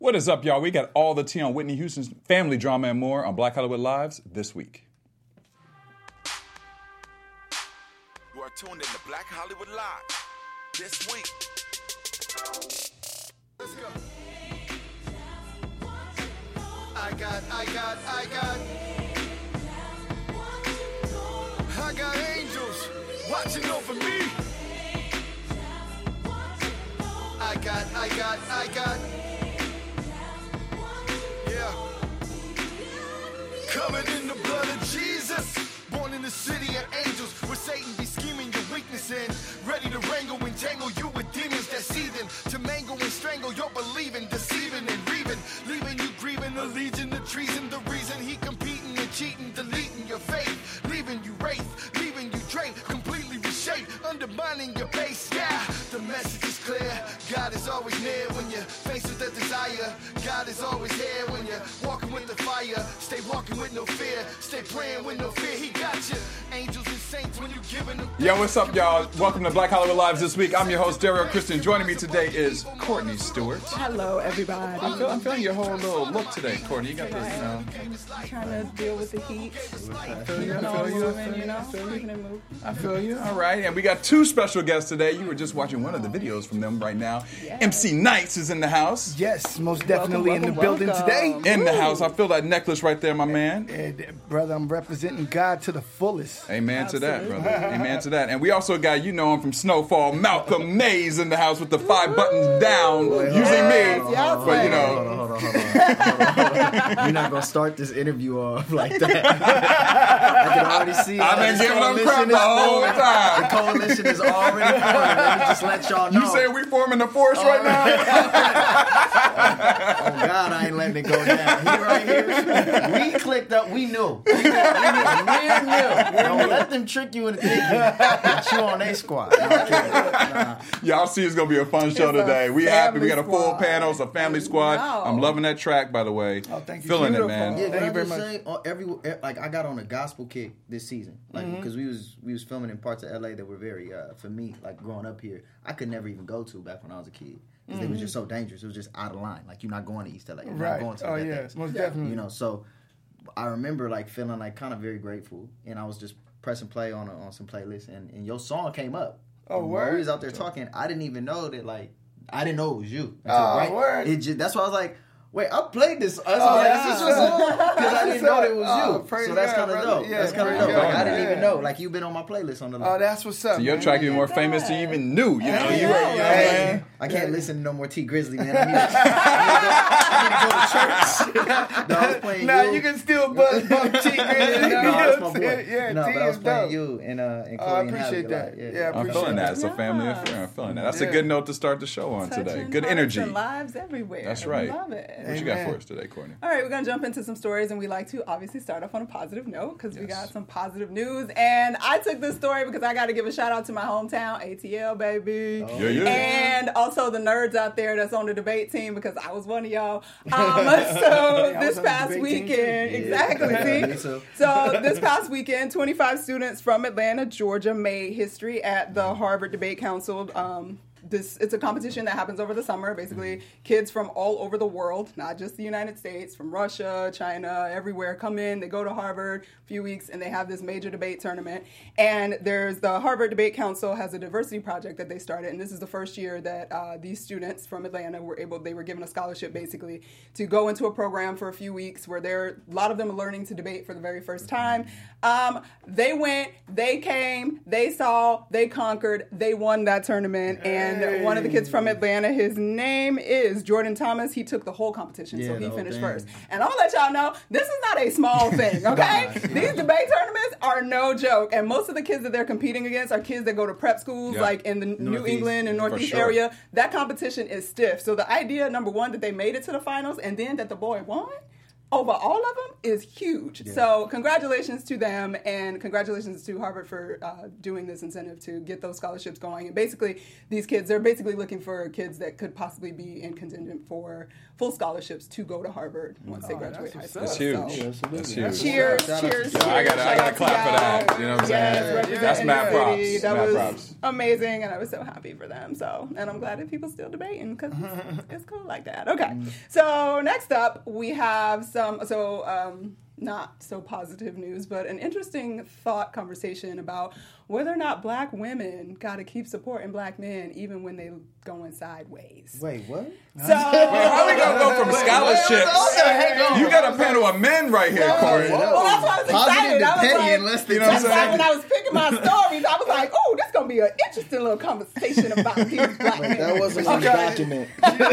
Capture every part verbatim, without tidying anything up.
What is up, y'all? We got all the tea on Whitney Houston's family drama and more on Black Hollywood Lives this week. You are tuned in to Black Hollywood Live this week. Let's go. I got, I got, I got. I got angels watching over me. I got, I got, I got. Yeah. Covered in the blood of Jesus. Born in the city of angels, where Satan be scheming your weakness in. Ready to wrangle and tangle you with demons that seething. To mangle and strangle your believing, deceiving and reaving. Leaving you grieving, a legion of treason. The reason he competing and cheating, deleting your faith. Leaving you wraith, leaving you draped, completely reshaped. Undermining your base, yeah. The message is clear. God is always near when you're faced with a desire. God is always here when you're walking with the fire. Stay walking with no fear. Stay praying with no fear. He got you. Angels and saints when you giving them. Yo, what's up, y'all? Welcome to Black Hollywood Lives this week. I'm your host, Daryl Christian. Joining me today is Courtney Stewart. Hello, everybody. I'm, feel, I'm feeling your whole little look today, Courtney. You got this, you know. I'm trying to deal with the heat. I feel you. I Keeping feel on you. moving, you know, keeping it moving. I feel you. All right. And we got two special guests today. You were just watching one of the videos from them right now. Yes. M C Nights is in the house. Yes, most definitely Welcome, in the welcome, building welcome. today. In the house. I feel that necklace right there, my man. And, uh, brother, I'm representing God to the fullest. Amen to that, Absolutely. brother. Amen to that. And we also got, you know him from Snowfall, Malcolm Mays in the house with the five buttons down. Usually Yes, me. yes, But, you sir. know. Hold on, hold on, hold on, hold on, hold on. You're not gonna start this interview off like that. I can already see. I've been this giving them coalition crap is the whole forming. time. The coalition is already forming. Let me just let y'all know. You saying we forming the force right now? Oh God, I ain't letting it go down. He right here. We clicked up. We knew. We knew. We knew. We knew. Don't let them trick you into thinking that you on a squad. No, I'm kidding. Nah. Y'all see it's going to be a fun show It's a today. We happy. We got a family full squad. panel. It's a family squad. Wow. I'm loving that track, by the way. Oh, thank you. Feeling Beautiful. it, man. Yeah, Thank can you I very just much. say, on every like I got on a gospel kick this season, like because we was we was filming in parts of L A that were very uh, for me, like growing up here, I could never even go to back when I was a kid because they was just so dangerous. It was just out of line. Like you're not going to East L A, you're not Right. going to Oh, the yeah. things. Most definitely. You know, so I remember like feeling like kind of very grateful, and I was just pressing play on a, on some playlists, and, and your song came up. Oh, And word? We was out there talking. I didn't even know that like I didn't know it was you. Until, Oh, right? word? It just, that's why I was like. Wait, I played this. I was Oh, like, yeah. is this your song? Because I didn't know it was Oh, you. praise So that's God, kind of brother. dope. Yeah, that's kind of praise dope. Like, God. I didn't even Yeah. know. Like, you've been on my playlist on the Oh, that's what's up. So your man. track even more God. famous than you even knew. You know, you Yeah. were, you know what Hey. I mean? I can't listen to no more T Grizzly, man. I need, I need to go to church. No, I was playing Nah, you. you can still bump, bump T Grizzly. no, You know that's what my I'm boy. saying? Yeah, no, T but I was is playing dope. you and uh, and Oh, Chloe I and appreciate Hallie a lot. that. Yeah, Yeah, I I'm appreciate feeling that. that. It's a family Yes. affair. I'm feeling that. That's a Yeah. good note to start the show on today. Touching Good hearts energy. and lives everywhere. That's right. Love it. What you got Amen. for us today, Courtney? All right, we're going to jump into some stories, and we like to obviously start off on a positive note because we Yes. got some positive news. And I took this story because I got to give a shout out to my hometown, A T L, baby. Yeah, yeah. And also the nerds out there that's on the debate team because I was one of y'all. Um, so I was this on the past debate team, too. weekend, Yeah. exactly. Yeah, me See? too. So this past weekend, twenty-five students from Atlanta, Georgia, made history at the Harvard Debate Council. Um, This it's a competition that happens over the summer. Basically, kids from all over the world, not just the United States, from Russia, China, everywhere, come in. They go to Harvard a few weeks, and they have this major debate tournament. And there's the Harvard Debate Council has a diversity project that they started, and this is the first year that uh, these students from Atlanta were able. They were given a scholarship basically to go into a program for a few weeks where they're a lot of them are learning to debate for the very first time. Um, they went, they came, they saw, they conquered, they won that tournament, and. And one of the kids from Atlanta, his name is Jordan Thomas. He took the whole competition, Yeah, so he the whole finished thing. first. And I'll let y'all know, this is not a small thing, okay? These debate tournaments are no joke. And most of the kids that they're competing against are kids that go to prep schools, Yeah. like in the New Northeast. England and For Northeast sure. area. That competition is stiff. So the idea, number one, that they made it to the finals, and then that the boy won, over all of them is huge. Yeah. So congratulations to them, and congratulations to Harvard for uh, doing this incentive to get those scholarships going. And basically, these kids, they're basically looking for kids that could possibly be in contingent for full scholarships to go to Harvard once oh, they graduate high school. That's huge. So, that's huge. Cheers, cheers, cheers. Yeah, I got I got to clap for that. You know what I'm yes, saying? That's mad props. That mad was props. amazing, and I was so happy for them. So, and I'm glad that people still debating because it's, it's cool like that. Okay, so next up we have some. So. Um, not so positive news, but an interesting thought conversation about whether or not black women got to keep supporting black men even when they going sideways. Wait, what? So, how we gonna go from scholarships? You got a panel of men right here, Corey. Well, that's why I was excited. I was like, less than you know what I'm that's why saying? when I was picking my stories, I was like, oh, this going to be an interesting little conversation about these black men. That wasn't on the document.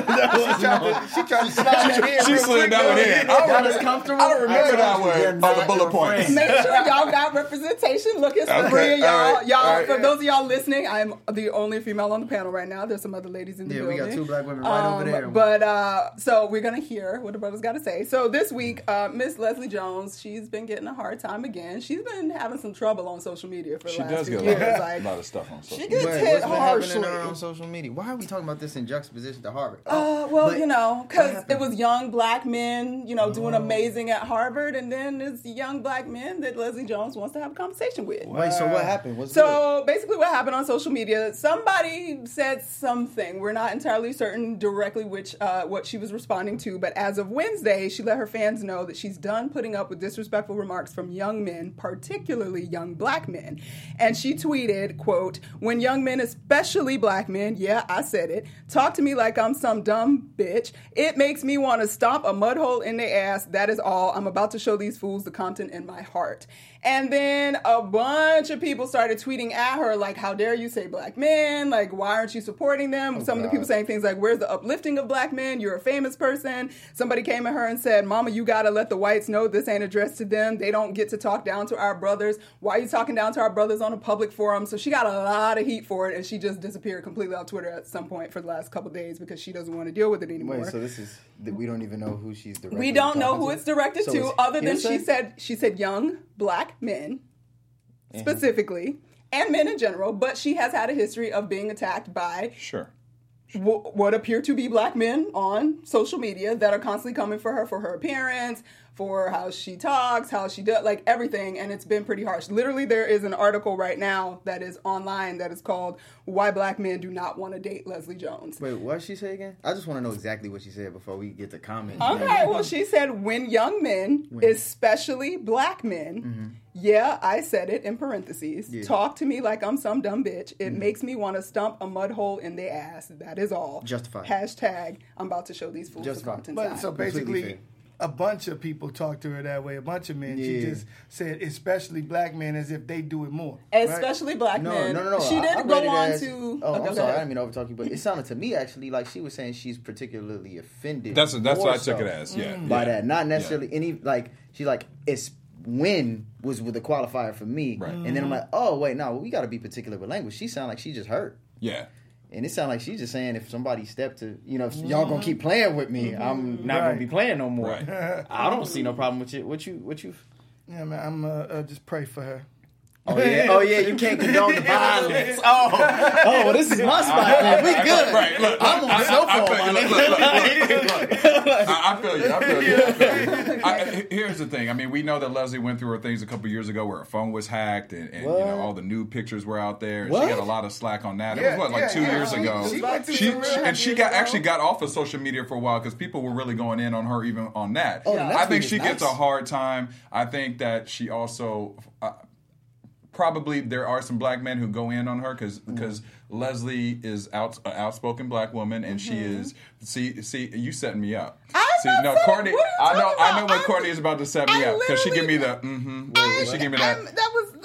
She tried to slide her in. She slid that one in. Y'all just comfortable? I don't remember that one They're on the not bullet your points. friends. Make sure y'all got representation. Look, it's Okay, three of y'all. all right, y'all all right. For those of y'all listening, I'm the only female on the panel right now. There's some other ladies in the Yeah, building. we got two black women right over there. Um, but uh, so we're gonna hear what the brothers got to say. So this week, uh, Miss Leslie Jones, she's been getting a hard time again. She's been having some trouble on social media for the She last does few get a years. lot, of, Like, a lot of stuff on social she media. gets Wait, hit what's been harshly. happening to her on social media? Why are we talking about this in juxtaposition to Harvard? Uh, well, But you know, what because happened? it was young black men, you know, doing amazing at Harvard, and then it's young black men that Leslie Jones wants to have a conversation with. Wait, so what happened? What's So basically what happened on social media, somebody said something. We're not entirely certain directly which uh, what she was responding to, but as of Wednesday, she let her fans know that she's done putting up with disrespectful remarks from young men, particularly young black men. And she tweeted, quote, "When young men, especially black men, yeah, I said it, talk to me like I'm some dumb bitch, it makes me want to stomp a mud hole in their ass. That is all. I'm about to show these fools the Compton in my heart." And then a bunch of people started tweeting at her, like, how dare you say black men? Like, why aren't you supporting them? Oh, Some God. of the people saying things like, where's the uplifting of black men? You're a famous person. Somebody came at her and said, "Mama, you got to let the whites know this ain't addressed to them. They don't get to talk down to our brothers. Why are you talking down to our brothers on a public forum?" So she got a lot of heat for it, and she just disappeared completely off Twitter at some point for the last couple of days because she doesn't want to deal with it anymore. Wait, so this is we don't even know who she's directed. We don't know who it's directed So to, it's other than hearsay? she said she said young black men specifically, and men in general. But she has had a history of being attacked by Sure. w- what appear to be black men on social media that are constantly coming for her for her appearance, for how she talks, how she does, like everything, and it's been pretty harsh. Literally, there is an article right now that is online that is called "Why Black Men Do Not Want to Date Leslie Jones." Wait, what did she say again? I just want to know exactly what she said before we get to comment. Okay, well, she said, when young men, especially black men, Mm-hmm. yeah, I said it in parentheses, Yeah. talk to me like I'm some dumb bitch. It Mm-hmm. makes me want to stump a mud hole in their ass. That is all. Justified. Hashtag, I'm about to show these fools the Justified. Compton But side. so Completely basically, fair. a bunch of people talk to her that way. A bunch of men. She Yeah. just said, especially black men, as if they do it more. right? Especially black No, men. no, no, no. She I- did I go read it on as- to... Oh, okay, I'm go sorry. I ahead. didn't mean to overtalk you, but it sounded to me actually like she was saying she's particularly offended. That's that's more what I took so it as. Yeah. By yeah. that, not necessarily any like she's like it's when was with the qualifier for me, Right. and then I'm like, oh wait, no, we got to be particular with language. She sounded like she just hurt. Yeah. And it sounded like she's just saying if somebody stepped to, you know, if y'all gonna keep playing with me, I'm not gonna Right. be playing no more. Right. I don't see no problem with you. What you, what you? Yeah, man, I'm uh, uh, just pray for her. Oh yeah, oh yeah, you can't condone the violence. Oh, oh, well, this is my spot. Man. We good. Right. Look, I'm on I, cell I, I phone. feel you. my Look, nigga. look, look, look, look. I, I feel you. I feel you. I feel you. I, here's the thing. I mean, we know that Leslie went through her things a couple years ago where her phone was hacked and, and you What? know all the nude pictures were out there. And What? She got a lot of slack on that. Yeah, it was what, like yeah, two yeah. years She- ago. she went through She, some real she- and heavy she years got ago. actually got off of social media for a while because people were really going in on her even on that. Oh, yeah. I think That's she gets nice. a hard time. I think that she also. Uh, Probably there are some black men who go in on her because because Leslie is out an outspoken black woman and she is see see you setting me up. I'm see, not no, setting- Courtney, what are you I know talking I know about? when I'm- Courtney is about to set me I up because she give me the literally- mm-hmm. I- She give me that. I'm- that was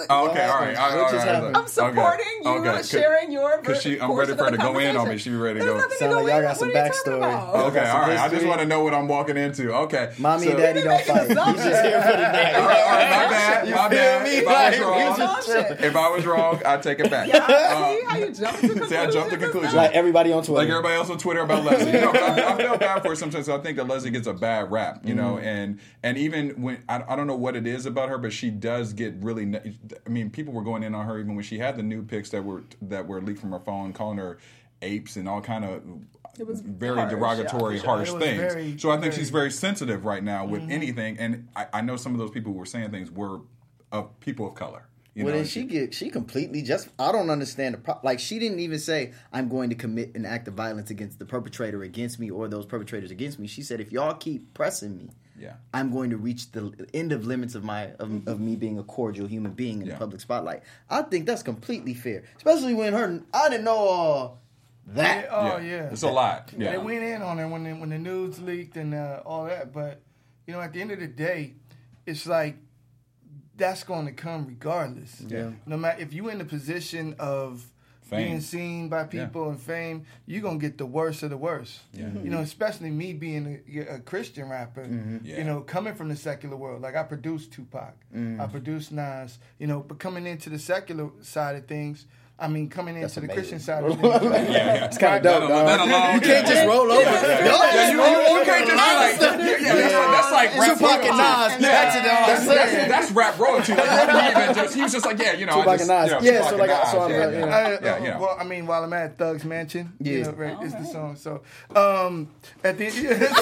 the, Oh, okay, all right. All right, What all just right, happened? I'm supporting you, Okay, okay. sharing your Because she, I'm portion ready for her of to the go in on me. conversation. She be ready to There's go. nothing to Sound go like y'all in. got some What are you talking backstory. about? Okay, all right. I just history. want to know what I'm walking into. Okay. Mommy so, and daddy don't making fight. He's assumptions. just here for the night. All right, all right, my bad. You My feel bad. me? If I was Like, wrong, we just chilling. if I was wrong, I take it back. Yeah, Um, see how you jump to conclusions? See, I jumped to conclusions. Like everybody on Twitter. like everybody else on Twitter about Leslie. You know, but I, I feel bad for her sometimes. So I think that Leslie gets a bad rap, you know, Mm-hmm. and and even when I, I don't know what it is about her, but she does get really. ne- I mean, people were going in on her even when she had the new pics that were that were leaked from her phone, calling her apes and all kind of. It was very harsh, derogatory, yeah, for sure. harsh It was things. very, so I think very- she's very sensitive right now with anything, and I, I know some of those people who were saying things were of people of color. You Well, know, then she get she completely just. I don't understand the pro- like. She didn't even say I'm going to commit an act of violence against the perpetrator against me or those perpetrators against me. She said if y'all keep pressing me, Yeah. I'm going to reach the end of limits of my of, of me being a cordial human being in Yeah. the public spotlight. I think that's completely fair, especially when her. I didn't know all that. Oh yeah, it's a lot. Yeah, They went in on it when the, when the news leaked and uh, all that. But you know, at the end of the day, it's like that's going to come regardless. Yeah. No matter if you in the position of Fame. being seen by people and fame, you're gonna get the worst of the worst. Yeah. You know, especially me being a, a Christian rapper. Yeah. You know, coming from the secular world, like I produced Tupac, I produced Nas. You know, but coming into the secular side of things. I mean, coming into the amazing. Christian side of things. yeah, yeah. It's kind of dope, That- that dog. alone, You can't yeah. just roll over. Y'all Yeah, just you, roll you, you over can't just be like, yeah, yeah, that's, that's like rap Tupac and royalty. Nas. Yeah, That's it, all I'm that's, that's, saying. that's rap royalty. Like, he, didn't even just, he was just like, yeah, you know, Tupac I just, and Nas. you know, Yeah, Tupac so and like, Nas, so I'm yeah, like, yeah, you know. I, yeah, uh, you know. Well, I mean, while I'm at Thug's Mansion, you Yeah. know, right, it's the Okay. song. So, um, at the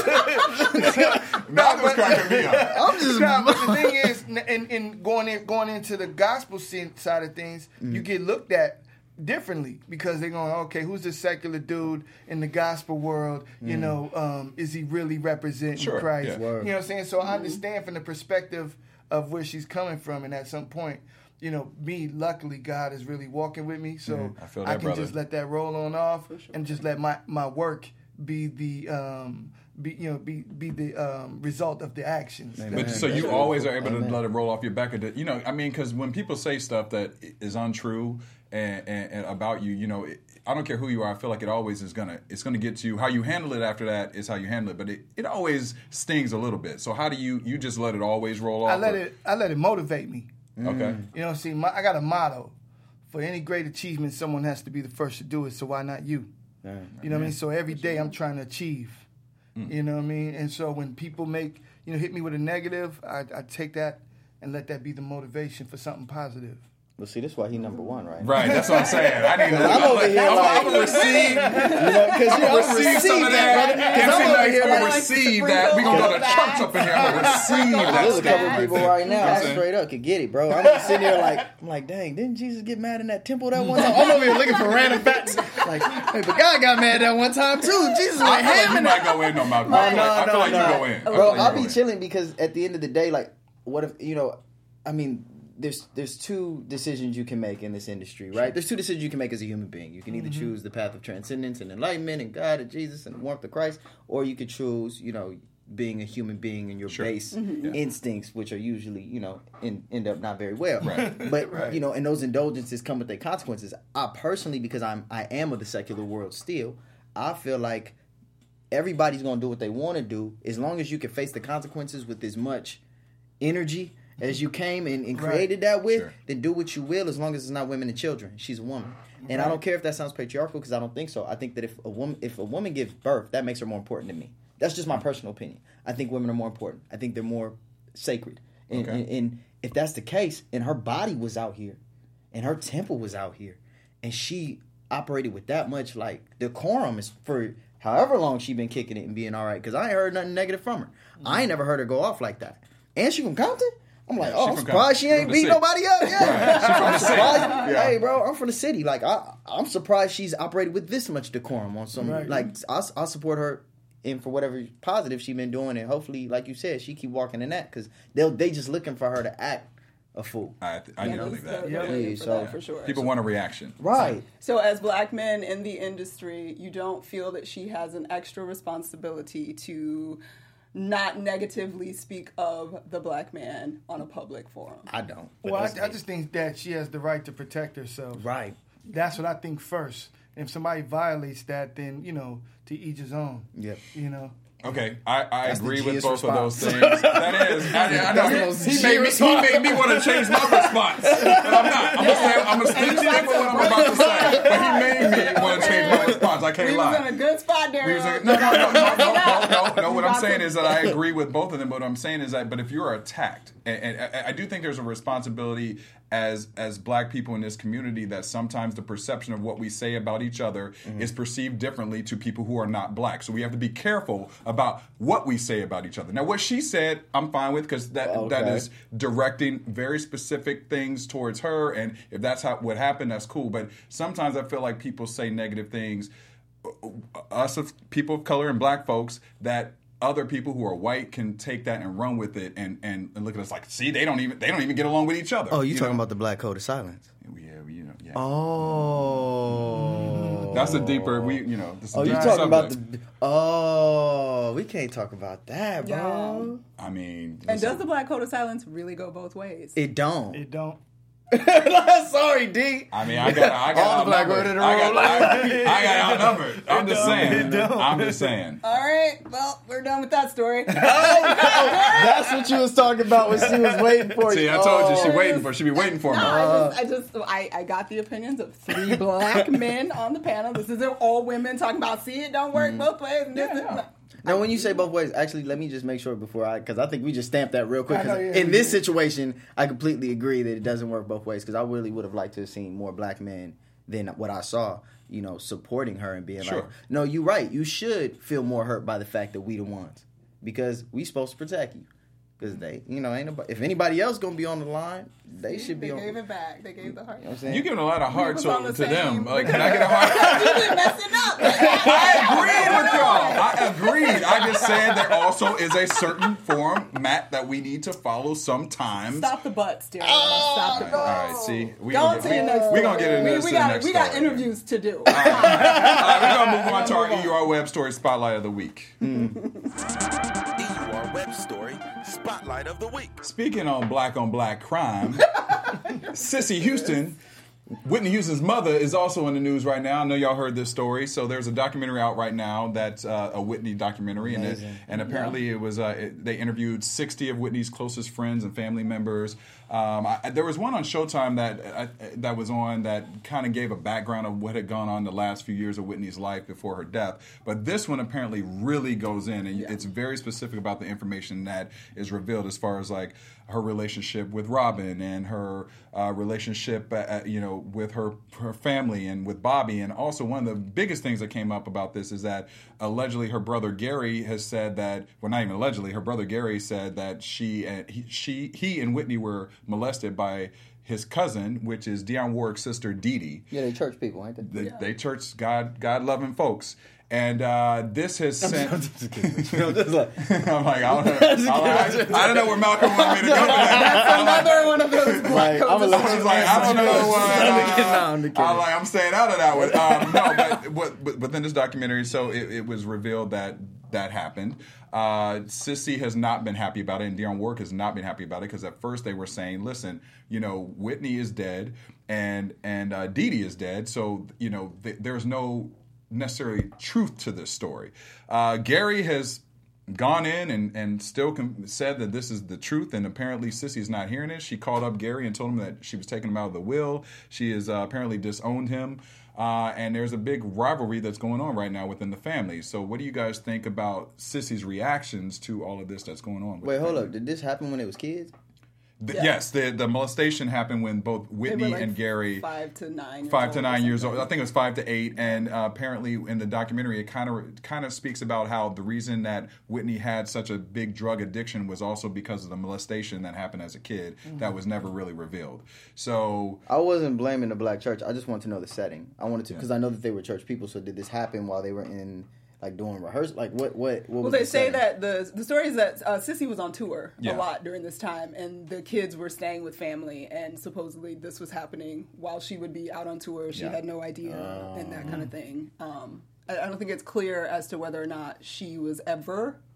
That was cracking me up. I'm just. Nah, but the thing is, in, in going in, going into the gospel scene side of things, Mm-hmm. you get looked at differently because they're going, okay, who's this secular dude in the gospel world? You know, um, is he really representing Sure, Christ? yeah. You know Word. what I'm saying? So I understand from the perspective of where she's coming from, and at some point, you know, me, luckily, God is really walking with me, so I feel I that, can brother. just let that roll on off and just let my, my work be the um, be you know be be the um, result of the actions. Amen. But so That's you really always cool. are able to Amen. let it roll off your back. Of the, you know, I mean, because when people say stuff that is untrue and, and, and about you, you know, it, I don't care who you are. I feel like it always is gonna it's gonna get to you. How you handle it after that is how you handle it. But it, it always stings a little bit. So how do you you just let it always roll off? I let or- it I let it motivate me. Okay. You know, see, my, I got a motto: for any great achievement, someone has to be the first to do it. So why not you? You know what I mean? So every day I'm trying to achieve. You know what I mean? And so when people make you know hit me with a negative, I, I take that and let that be the motivation for something positive. Well, see, this is why he number one, right? Right, that's what I'm saying. I need to. I'm over here I'm, like- I'm gonna receive, You know, because you know, I'm receive some of that. brother. 'Cause M C I'm over Nice, here I'm gonna like, receive that. We gonna go to church up in here. I'm gonna receive that. there's a stuff couple right people there. right You know now what I'm I saying? straight up could get it, bro. I'm just sitting there like, I'm like, dang, didn't Jesus get mad in that temple that one time? I'm over here looking for random facts. Like, hey, but God got mad that one time too. Jesus I went feel like ham you in might that. go in on my. Oh, no, I feel no, like no. you go in. I feel Bro, like you I'll go be in. chilling because at the end of the day, like, what if you know? I mean, there's there's two decisions you can make in this industry, right? There's two decisions you can make as a human being. You can either choose the path of transcendence and enlightenment and God and Jesus and the warmth of Christ, or you could choose, you know, being a human being and your Sure. base Yeah. instincts, which are usually, you know, in, end up not very well. Right. But you know, and those indulgences come with their consequences. I personally, because I'm I am of the secular world still, I feel like everybody's gonna do what they want to do as long as you can face the consequences with as much energy as you came and, and Right. created that with, Sure. then do what you will as long as it's not women and children. She's a woman. And I don't care if that sounds patriarchal because I don't think so. I think that if a woman if a woman gives birth, that makes her more important than me. That's just my personal opinion. I think women are more important. I think they're more sacred. And, Okay. and, and if that's the case, and her body was out here, and her temple was out here, and she operated with that much like decorum is for however long she been kicking it and being all right. Because I ain't heard nothing negative from her. I ain't never heard her go off like that. And she from Compton. I'm like, Yeah, oh, she I'm from surprised Compton. she She ain't from the beat city. nobody up. Yeah, She from I'm the city. surprised. Yeah. Hey, bro, I'm from the city. Like, I, I'm surprised she's operated with this much decorum on some. Right. Like, I, I support her in for whatever positive she been doing, and hopefully, like you said, she keep walking in that because they they just looking for her to act a fool. I, th- I need to believe that. Yeah, Yeah, for, so- that, for sure. People want a reaction. Right. So, as black men in the industry, you don't feel that she has an extra responsibility to not negatively speak of the black man on a public forum. I don't. Well, I, I just think that she has the right to protect herself. Right. That's what I think first. And if somebody violates that, then, you know, to each his own. Yep. You know? Okay, I, I That's the agree with G-est both of those response. things. That is, I, I know That's he, the he, made me, he made me want to change my response, but I'm not. I'm gonna say, I'm gonna stick to what I'm about to say. But he made me want to change my response. I can't We lie. was in a good spot there. We was like, no, no, no, no, no, no, no, no. What I'm Got saying some- is that I agree with both of them. But what I'm saying is that, but if you're attacked, and, and I, I do think there's a responsibility as as black people in this community that sometimes the perception of what we say about each other Mm-hmm. is perceived differently to people who are not black. So we have to be careful about what we say about each other. Now, what she said, I'm fine with because that that Okay. is directing very specific things towards her, and if that's how what happened, that's cool. But sometimes I feel like people say negative things, us of people of color and black folks, that other people who are white can take that and run with it and, and, and look at us like, see, they don't even they don't even get along with each other. Oh, you, talking know? about the black code of silence? Yeah, we, you know, yeah. Oh. That's a deeper we you know. This is Oh, a you deeper talking about subject. the? Oh, we can't talk about that, bro. I mean, And listen, does the black code of silence really go both ways? It don't. It don't. Sorry, D. I mean, I got I got All the black outnumbered. women in the I got, room. I, I got outnumbered. I'm just don't. saying. It don't. I'm just saying. All right, well, we're done with that story. That's what you was talking about when she was waiting for See, you. I told you she Oh. waiting for. She be waiting for me. No, I just, I just, I, I got the opinions of three black men on the panel. This isn't all women talking about, see, it don't work both ways. And this Yeah, is- yeah. Now, when you say both ways, actually, let me just make sure before I, because I think we just stamped that real quick. I know, 'cause yeah, in we this did. situation, I completely agree that it doesn't work both ways. Because I really would have liked to have seen more black men than what I saw, you know, supporting her and being Sure. like, "No, you're right. You should feel more hurt by the fact that we the ones, because we supposed to protect you." Because they, you know, ain't nobody, if anybody else gonna be on the line, they should be They on. gave it back. They gave the heart. You know what I'm saying? You giving a lot of heart was to, on the to them. same- Like, can I get a heart? You been messing up. I agreed with y'all. I agreed. I just said there also is a certain format that we need to follow sometimes. Stop the butts, dear. Stop the butts. All right, see, we Go gonna on get, to your next we, we gonna get into we, this we to the got, next we got story. interviews to do. All right, we're gonna move on to our E U R Web Story Spotlight of the Week. E U R Web Story Spotlight of the Week. Speaking on black on black crime, Cissy Houston, Whitney Houston's mother, is also in the news right now. I know y'all heard this story. So there's a documentary out right now that's uh, a Whitney documentary, and it, and apparently it was uh, it, they interviewed sixty of Whitney's closest friends and family members. Um, I, there was one on Showtime that uh, that was on that kind of gave a background of what had gone on the last few years of Whitney's life before her death. But this one apparently really goes in, and it's very specific about the information that is revealed as far as like her relationship with Robin and her uh, relationship, uh, you know, with her her family and with Bobby. And also one of the biggest things that came up about this is that allegedly her brother Gary has said that, well, not even allegedly, her brother Gary said that she and he, she he and Whitney were molested by his cousin, which is Dionne Warwick's sister Dee Dee. Yeah, they church people, ain't they? They, they church God God loving folks. And uh, this has sent. I'm just like, I'm like, I don't know. I, I, I don't know where Malcolm wanted me to go with that. That's another one of those black Like, I'm codes. a of I was little- like, I don't know what. No, Uh, I'm just kidding. I'm like, I'm staying out of that one. Um, no, but, but but within this documentary, so it, it was revealed that that happened. Uh, Cissy has not been happy about it, and Dionne Warwick has not been happy about it because at first they were saying, "Listen, you know, Whitney is dead, and and uh, Dee Dee is dead, so you know, th- there's no necessarily truth to this story." Uh, Gary has gone in and, and still com- said that this is the truth, and apparently Cissy's not hearing it. She called up Gary and told him that she was taking him out of the will. She has uh, apparently disowned him, uh, and there's a big rivalry that's going on right now within the family. So what do you guys think about Cissy's reactions to all of this that's going on? with wait, the hold family? up. Did this happen when it was kids? The- Yeah. Yes, the, the molestation happened when both They were Whitney like and Gary... five to nine, years Five to old or nine years something. old. I think it was five to eight, and uh, apparently in the documentary, it kind of kind of speaks about how the reason that Whitney had such a big drug addiction was also because of the molestation that happened as a kid that was never really revealed. So I wasn't blaming the black church. I just wanted to know the setting. I wanted to, because I know that they were church people. So did this happen while they were in, like, doing rehearsal? Like, what? What? what Well, was they the say setting? that the the story is that uh, Cissy was on tour Yeah. a lot during this time, and the kids were staying with family, and supposedly this was happening while she would be out on tour. She Yeah. had no idea, and that kind of thing. Um, I, I don't think it's clear as to whether or not she was ever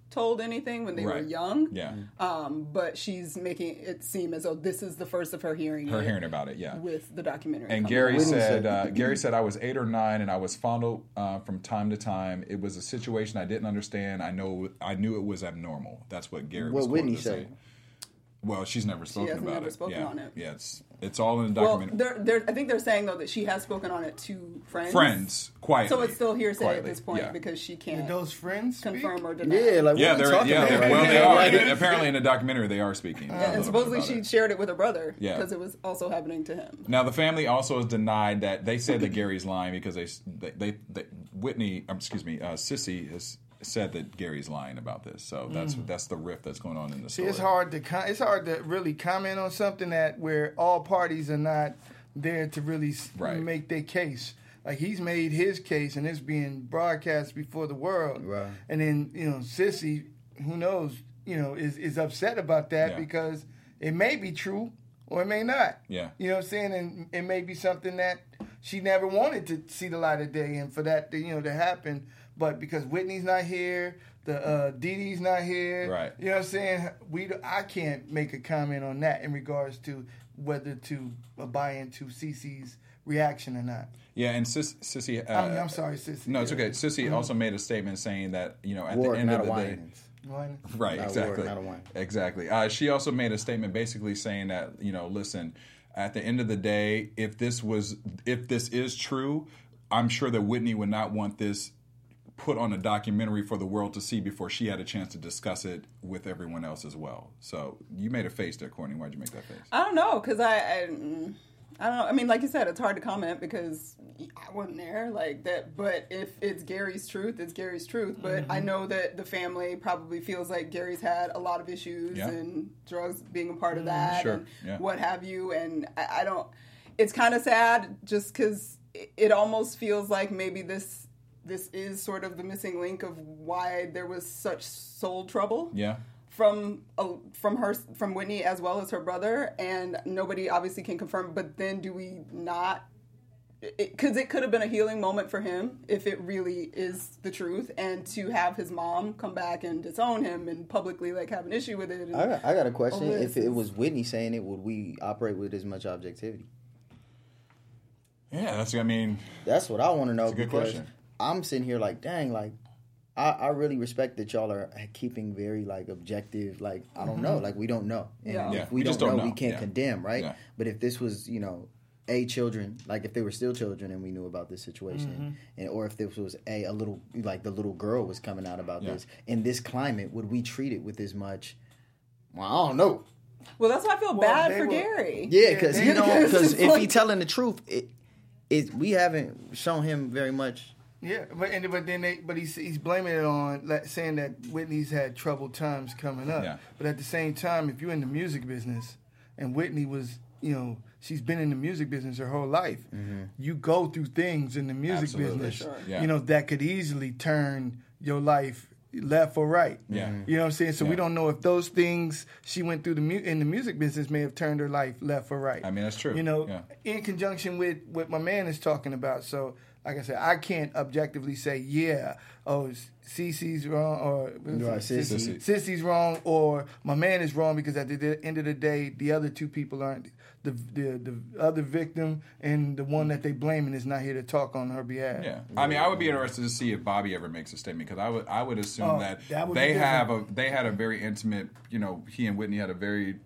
told anything when they Right. were young. Yeah. Um, but she's making it seem as though this is the first of her hearing Her it hearing about it, yeah. with the documentary. And coming Gary out. Whitney said, said- uh, Gary said, I was eight or nine, and I was fondled uh, from time to time. It was a situation I didn't understand. I know, I knew it was abnormal. That's what Gary What was quoted Whitney as said? saying. Well, she's never spoken hasn't about never it. spoken yeah. on it. Yeah, it's it's all in the Well, documentary. they're, they're, I think they're saying though that she has spoken on it to friends. Friends, quietly. So it's still hearsay Quietly, at this point yeah. because she Did can't those friends speak? confirm or deny. Yeah, like Yeah, what we they're talking yeah. about They're, right well, now? they are. Like, Apparently, in the documentary, they are speaking. a And, little and bit supposedly about she it. shared it with her brother Yeah. because it was also happening to him. Now the family also has denied that they said that Gary's lying because they they, they, they Whitney, um, excuse me, uh, Sissy has said that Gary's lying about this. So that's that's the rift that's going on in the See, story. it's hard to con- it's hard to really comment on something that where all parties are not there to really s- Right. make their case. Like he's made his case and it's being broadcast before the world. Right. And then you know, Sissy, who knows, you know, is is upset about that Yeah. because it may be true or it may not. Yeah. You know what I'm saying? And it may be something that she never wanted to see the light of day, and for that to, you know to happen. But because Whitney's not here, the uh, Dee Dee's not here, Right. You know what I'm saying? We I can't make a comment on that in regards to whether to uh, buy into Cece's reaction or not. Yeah, and Sis, Sissy. Uh, I mean, I'm sorry, Sissy. No, it's okay. Sissy also made a statement saying that you know at Warwick, the end not of a the day. Winans. Wine. Right, Not a exactly. word, not a wine. Exactly. Uh, she also made a statement basically saying that, you know, listen, at the end of the day, if this was if this is true, I'm sure that Whitney would not want this put on a documentary for the world to see before she had a chance to discuss it with everyone else as well. So you made a face there, Courtney. Why'd you make that face? I don't know because I, I, mm, I don't know. I mean, like you said, it's hard to comment because I wasn't there like that. But if it's Gary's truth, it's Gary's truth. But Mm-hmm. I know that the family probably feels like Gary's had a lot of issues Yeah. and drugs being a part of that Sure, and yeah. what have you. And I, I don't. It's kind of sad just because it, it almost feels like maybe this. This is sort of the missing link of why there was such soul trouble. Yeah. From uh, from her from Whitney as well as her brother, and nobody obviously can confirm. But then, do we not? Because it, it could have been a healing moment for him if it really is the truth, and to have his mom come back and disown him and publicly like have an issue with it. And, I got, I got a question. Oh, If this it is- was Whitney saying it, would we operate with as much objectivity? Yeah, that's. I mean, That's what I want to know. That's a good because question. I'm sitting here like, dang, like I, I really respect that y'all are keeping very like objective. Like I don't know, like we don't know. And Yeah. Yeah, if we, we don't, just don't know, know. we can't Yeah. condemn, right? Yeah. But if this was, you know, a children, like if they were still children and we knew about this situation, and or if this was a a little like the little girl was coming out about Yeah. this in this climate, would we treat it with as much? Well, I don't know. well, that's why I feel Well, bad they for were- Gary. Yeah, because you know, Because because it's if he like- telling the truth, it, it we haven't shown him very much. Yeah, but and, but then they but he's he's blaming it on like, saying that Whitney's had troubled times coming up. Yeah. But at the same time, if you're in the music business, and Whitney was, you know, she's been in the music business her whole life. You go through things in the music Absolutely. business, Sure. Yeah. you know, that could easily turn your life left or right. Yeah. You know what I'm saying? So we Yeah. don't know if those things she went through the mu- in the music business may have turned her life left or right. I mean, that's true. You know, Yeah. in conjunction with what my man is talking about. So, like I said, I can't objectively say, yeah, oh, Cece's wrong or Right, Sissy. Sissy. Sissy's wrong or my man is wrong because at the end of the day, the other two people aren't. The, the the other victim and the one that they blaming is not here to talk on her behalf. Yeah, I mean, I would be interested to see if Bobby ever makes a statement because I would, I would assume Oh, that, that would be they different. have a, they had a very intimate, you know, he and Whitney had a very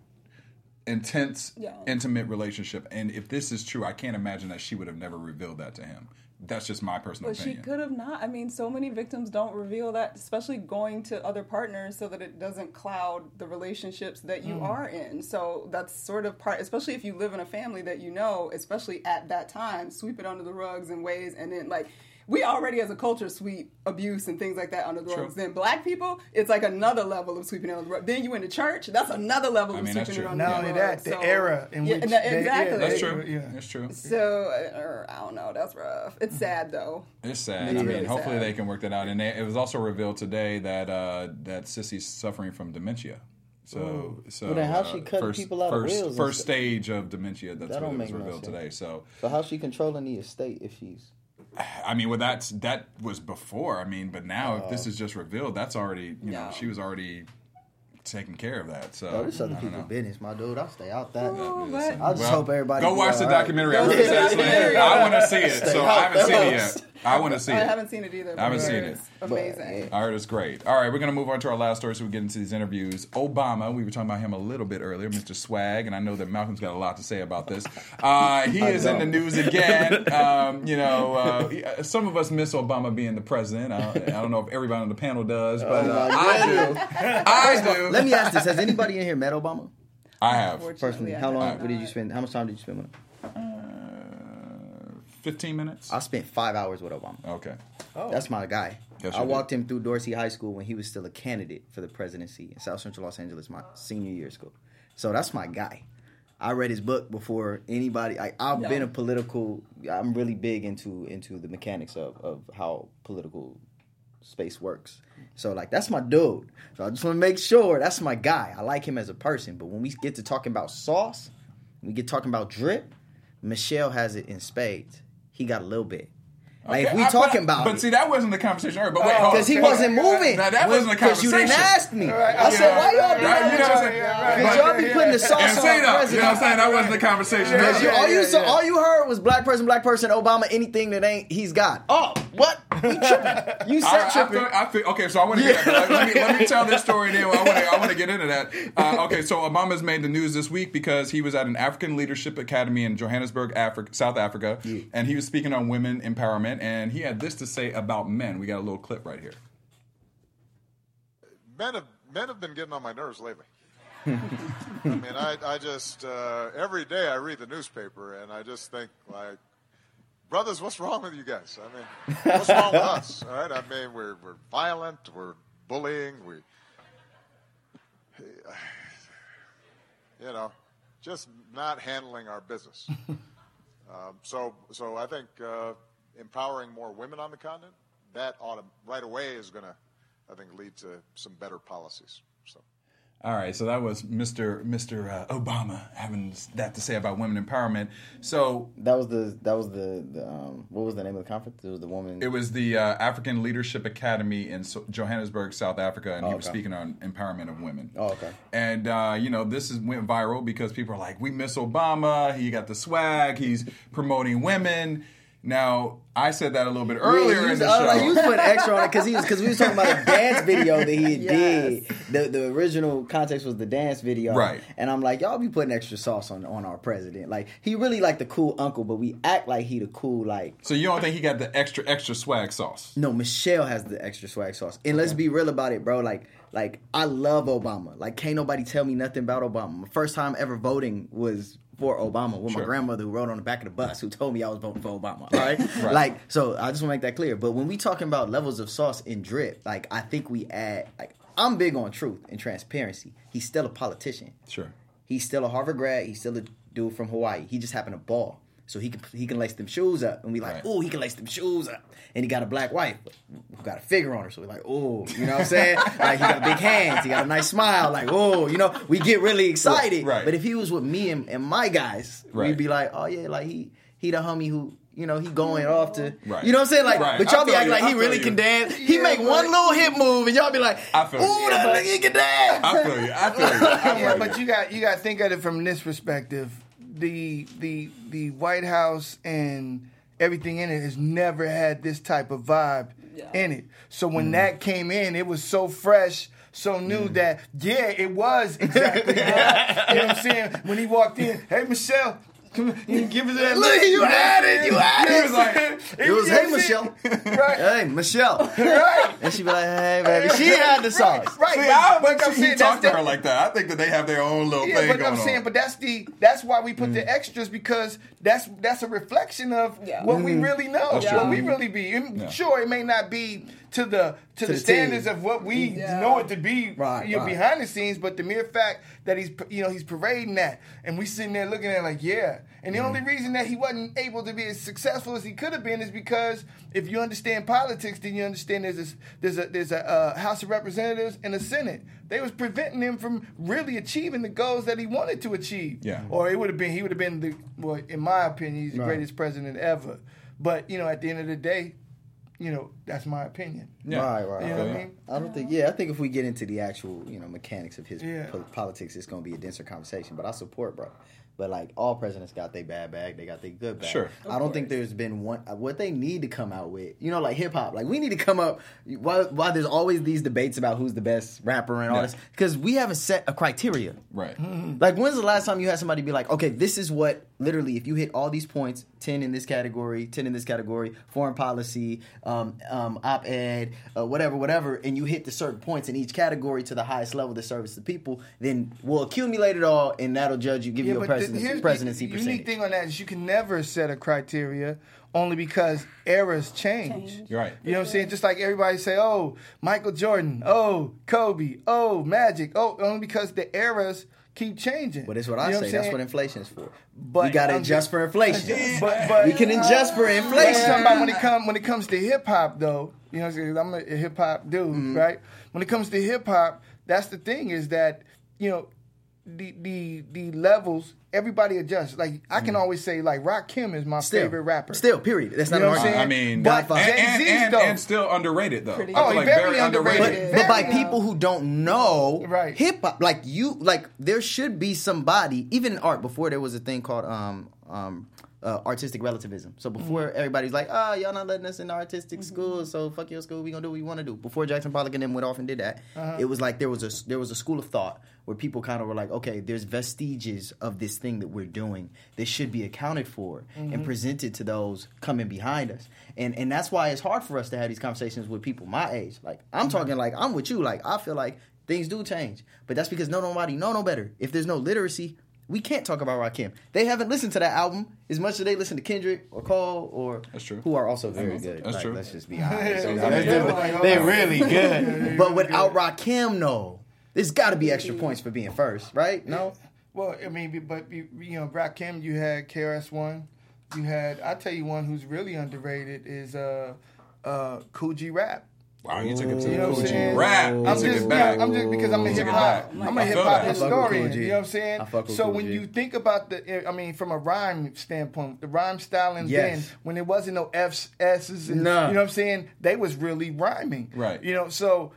intense, Yeah. intimate relationship, and if this is true, I can't imagine that she would have never revealed that to him. That's just my personal But she opinion. could have not. I mean, so many victims don't reveal that, especially going to other partners so that it doesn't cloud the relationships that you are in. So that's sort of part, especially if you live in a family that you know, especially at that time, sweep it under the rugs in ways. And then, like, we already as a culture sweep abuse and things like that under the True. rugs. Then black people, it's like another level of sweeping it under the rug. Then you into church, that's another level I of mean, that's sweeping it true. under Not the only rug. that, the So- era in Yeah, which and that- they- exactly. yeah, That's they- true. yeah. That's true. So, uh, or, I don't know, that's rough. It's sad, though. It's sad. It's I mean, really hopefully sad. they can work that out. And they, it was also revealed today that uh, that Sissy's suffering from dementia. So, so Well, then how uh, she cutting first, people out of first, wills and First stuff? stage of dementia. That's That what don't it was make no revealed sense. today. So So how's she controlling the estate if she's? I mean, well, that's that was before. I mean, but now if this is just revealed, that's already you know Yeah. she was already taking care of that. So Oh, this other I don't people's know. business, my dude. I'll stay out that. Oh, Yeah, but- so- I just well, hope everybody go be watch the all right. documentary. I, Go was see the gonna say, documentary. I want to see it, Stay so out I haven't seen it those. yet. I want to see I it. haven't seen it either. I haven't but seen it's it. Amazing. I heard it's great. All right, we're going to move on to our last story so we get into these interviews. Obama, we were talking about him a little bit earlier, Mister Swag, and I know that Malcolm's got a lot to say about this. Uh, he is in the news again. Um, you know, uh, some of us miss Obama being the president. I don't, I don't know if everybody on the panel does, but uh, I do. I do. Let me ask this: has anybody in here met Obama I have Unfortunately, personally? I How have long? not. What did you spend? How much time did you spend with him? fifteen minutes. I spent five hours with Obama. Okay. That's my guy. Yes, I you walked him through Dorsey High School when he was still a candidate for the presidency in South Central Los Angeles, my senior year of school. So that's my guy. I read his book before anybody. I, I've Yeah. been a political. I'm really big into into the mechanics of, of how political space works. So like that's my dude. So I just want to make sure that's my guy. I like him as a person. But when we get to talking about sauce, when we get talking about drip, Michelle has it in spades. He got a little bit. Like if we I- talking but, about But it. see, that wasn't the conversation earlier. But wait, hold on. Because he Hold on. wasn't moving. Now, that wasn't the Because you conversation. didn't ask me. Right. I said, why y'all Right, do that? you know what I'm saying? Because y'all be putting the sauce And on see, our though, you know president. what I'm saying? That wasn't the conversation. Because you, earlier. all you yeah, saw, yeah. all you heard was black person, black person, Obama. Anything that ain't, he's got. Oh, what? You tripping? You I, said I tripping. feel, I feel, okay, so I want to get let, let me let me tell this story. Then I want to I want to get into that. Uh, okay, so Obama's made the news this week because he was at an African Leadership Academy in Johannesburg, Africa, South Africa, Yeah. and he was speaking on women empowerment, and he had this to say about men. We got a little clip right here. men have men have been getting on my nerves lately. I mean, I I just uh, every day I read the newspaper and I just think like, brothers, what's wrong with you guys? I mean, what's wrong with us? All right, I mean, we're we're violent, we're bullying, we, you know, just not handling our business. um, so so I think uh, empowering more women on the continent, that ought to right away is going to, I think, lead to some better policies. So. All right, so that was Mister Mister Uh, Obama having that to say about women empowerment. So That was the that was the, the um, what was the name of the conference? It was the woman. it was the uh, African Leadership Academy in so- Johannesburg, South Africa, and he Oh, was okay. speaking on empowerment of women. Oh, okay. And uh, you know, this is went viral because people are like, "We miss Obama. He got the swag. He's promoting women." Now, I said that a little bit earlier Yeah, you in was- the I was show. like, you was putting extra on it because he was because we was talking about a dance video that he had Yes. did. The the original context was the dance video, Right. And I'm like, y'all be putting extra sauce on on our president. Like he really like the cool uncle, but we act like he the cool like. So you don't think he got the extra extra swag sauce? No, Michelle has the extra swag sauce. And let's be real about it, bro. Like, like I love Obama. Like, can't nobody tell me nothing about Obama. My first time ever voting was for Obama with Sure. my grandmother who rode on the back of the bus who told me I was voting for Obama. All right? Right. Like, so I just want to make that clear. But when we talking about levels of sauce in drip, like I think we add like I'm big on truth and transparency. He's still a politician. Sure. He's still a Harvard grad. He's still a dude from Hawaii. He just happened to ball. So he can he can lace them shoes up. And we like, Right. oh, he can lace them shoes up. And he got a black wife who got a figure on her. So we're like, oh, you know what I'm saying? Like he got big hands. He got a nice smile. Like, oh, you know, we get really excited. Right. But if he was with me and, and my guys, Right. we'd be like, oh yeah, like he he the homie who, you know, he going off to, Right. you know what I'm saying? Like, Right. but y'all I be feel acting you. like I he feel really you. can dance. He Yeah, make but- one little hip move and y'all be like, I feel ooh, you. that nigga can dance. I feel you. I feel you. I feel Yeah, you. but you got you got to think of it from this perspective. The the the White House and everything in it has never had this type of vibe Yeah. in it. So when that came in, it was so fresh, so new that yeah, it was exactly that. You know what I'm saying? When he walked in, hey Michelle, come you give us that. Look, you had it, you had He it. was like, It was, hey, Michelle. Right. Hey, Michelle. Right. And she be like, hey, baby. She had the sauce. Right. See, but- I don't but think I'm he saying talked that's to her the- like that. I think that they have their own little Yeah, thing but going I'm saying, on. but that's the that's why we put the extras because that's that's a reflection of Yeah. what we really know, That's what true. we really be. And Yeah. Sure, it may not be to the to, the, the standards T. of what we Yeah. know it to be, Right, you know, right. behind the scenes, but the mere fact that he's you know he's parading that, and we sitting there looking at it like yeah. And the Mm-hmm. only reason that he wasn't able to be as successful as he could have been is because if you understand politics, then you understand there's a there's a there's a uh, House of Representatives and a Senate. They was preventing him from really achieving the goals that he wanted to achieve. Yeah. Or it would have been he would have been the well, in my opinion, he's the Right. greatest president ever. But you know, at the end of the day, you know, that's my opinion. Yeah. Right, right. You know right. what I mean? I don't think. Yeah, I think if we get into the actual, you know, mechanics of his Yeah. po- politics, it's going to be a denser conversation. But I support, bro. But like all presidents got their bad bag, they got their good bag. Sure. I don't think there's been one. What they need to come out with, you know, like hip hop. Like we need to come up. Why? Why there's always these debates about who's the best rapper and all Yeah. this? Because we haven't set a criteria. Right. Like, when's the last time you had somebody be like, okay, this is what, literally, if you hit all these points, ten in this category, ten in this category, foreign policy, um, um, op-ed, uh, whatever, whatever, and you hit the certain points in each category to the highest level that serves the people, then we'll accumulate it all, and that'll judge you, give you a but presidency, here's presidency the percentage. unique thing on that is you can never set a criteria only because eras change. You're right. You know what I'm saying? Just like everybody say, oh, Michael Jordan, oh, Kobe, oh, Magic, oh, only because the eras keep changing. But it's what I You know say. I'm That's saying? what inflation is for. But we got to I'm adjust just- for inflation. But, but we can adjust for But inflation. something about when it comes when it comes to hip hop though, you know what I'm saying? I'm a hip hop dude, Mm-hmm. right? When it comes to hip hop, that's the thing is that, you know, the the the levels, everybody adjusts. Like I can always say like Rakim is my Mm-hmm. Still, favorite rapper. Still, period. That's not You know an what I'm argument. saying? I mean, But and, and, Jay-Z's and, though. and still underrated though. Pretty I feel Oh, like very underrated. But, Very but by well. people who don't know Right. hip hop, like you, like there should be somebody, even in art. Before there was a thing called um um uh, artistic relativism. So before Mm-hmm. everybody's like, oh, y'all not letting us in artistic school, so fuck your school. We gonna do what we want to do. Before Jackson Pollock and them went off and did that, Uh-huh. it was like there was a there was a school of thought where people kind of were like, okay, there's vestiges of this thing that we're doing that should be accounted for Mm-hmm. and presented to those coming behind us. And and that's why it's hard for us to have these conversations with people my age. Like I'm Mm-hmm. talking like I'm with you. Like I feel like things do change, but that's because no nobody know no better. If there's no literacy, we can't talk about Rakim. They haven't listened to that album as much as they listen to Kendrick or Cole or That's true. who are also very good. That's Like, true. Let's just be honest. I mean, They're really good. But without Rakim, no. There's got to be extra points for being first, right? No? Well, I mean, but you know, Rakim, you had K R S One, you had. I tell you one who's really underrated is uh, uh, Cool G Rap. Wow, you took it to You know the what I'm Cool G saying? rap. You I'm took just, it back. I'm just because I'm a You took hip it hop. back. I'm a I hip feel hop that. I fuck with Cool historian. G. You know what I'm saying? I fuck with So Cool when G. you think about the, I mean, from a rhyme standpoint, the rhyme styling Yes. then, when there wasn't no F's, S's, and, Nah. you know what I'm saying? They was really rhyming. Right. You know, so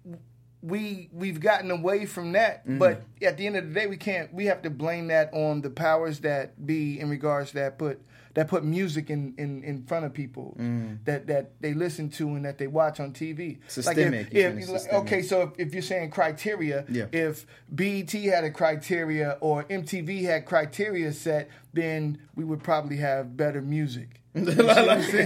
we we've gotten away from that, but at the end of the day, we can't. We have to blame that on the powers that be in regards to that put that put music in, in, in front of people that, that they listen to and that they watch on T V. Systemic, Like you if, think if, it's systemic. okay, so if, if you're saying criteria, Yeah. if B E T had a criteria or M T V had criteria set, then we would probably have better music. You see what I'm saying?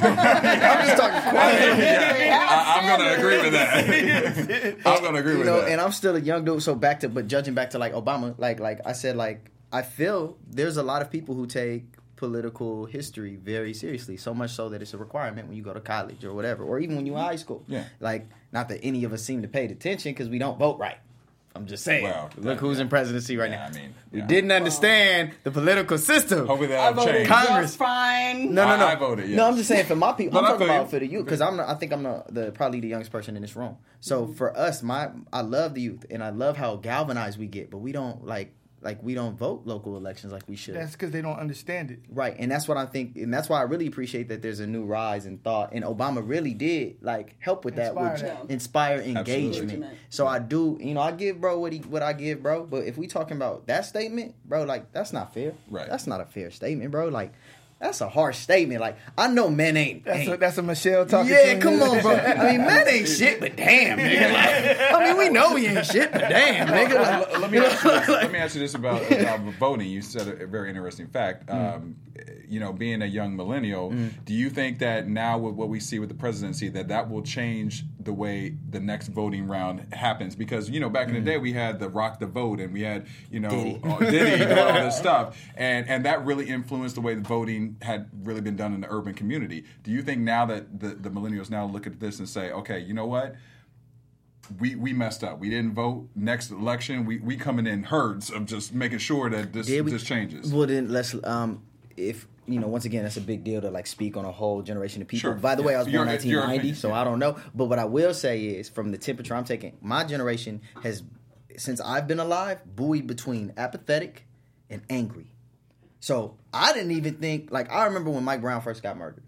I'm just talking quiet. I, I'm going to agree with that. I'm going to agree You with know, that. and I'm still a young dude. So back to, but judging back to like Obama, like like I said, like I feel there's a lot of people who take political history very seriously, so much so that it's a requirement when you go to college or whatever, or even when you're in high school. Yeah. Like, not that any of us seem to pay attention because we don't vote right. I'm just saying. Well, Look that- who's in presidency right Yeah, now. I mean, we yeah. didn't understand the political system. Hopefully I that'll voted change. Congress. just fine. No, no, no. I- I voted, yes. No, I'm just saying for my people. But I'm I talking feel about you. for the youth because I'm. Not, I think I'm the, the probably the youngest person in this room. So for us, my I love the youth and I love how galvanized we get, but we don't like like we don't vote local elections like we should. That's because they don't understand it. Right, and that's what I think, and that's why I really appreciate that there's a new rise in thought, and Obama really did like help with that, Inspire which that. inspire engagement. Absolutely. So I do, you know, I give bro what he what I give bro, but if we talking about that statement, bro, like that's not fair. Right. That's not a fair statement, bro. Like that's a harsh statement. Like I know men ain't. That's ain't a, that's a Michelle talking. yeah, to come on, bro. I mean, men ain't shit, but damn, nigga. Like, I mean, we know we ain't shit, but damn, nigga. Like, let me ask you this, let me ask you this about, about voting. You said a, a very interesting fact. Mm. Um, you know, being a young millennial, do you think that now with what we see with the presidency, that that will change the way the next voting round happens? Because you know, back in the day, we had the Rock the Vote, and we had you know Diddy. uh, Diddy doing all this stuff, and and that really influenced the way the voting had really been done in the urban community. Do you think now that the, the millennials now look at this and say, okay, you know what? We we messed up. We didn't vote. Next election, we we coming in herds of just making sure that this Did we- this changes. Well, then let's um, if you know, once again, that's a big deal to like speak on a whole generation of people. Sure. By the way, I was Your- born your nineteen ninety, opinion, so yeah. I don't know. But what I will say is, from the temperature I'm taking, my generation has, since I've been alive, buoyed between apathetic and angry. So I didn't even think, like, I remember when Mike Brown first got murdered.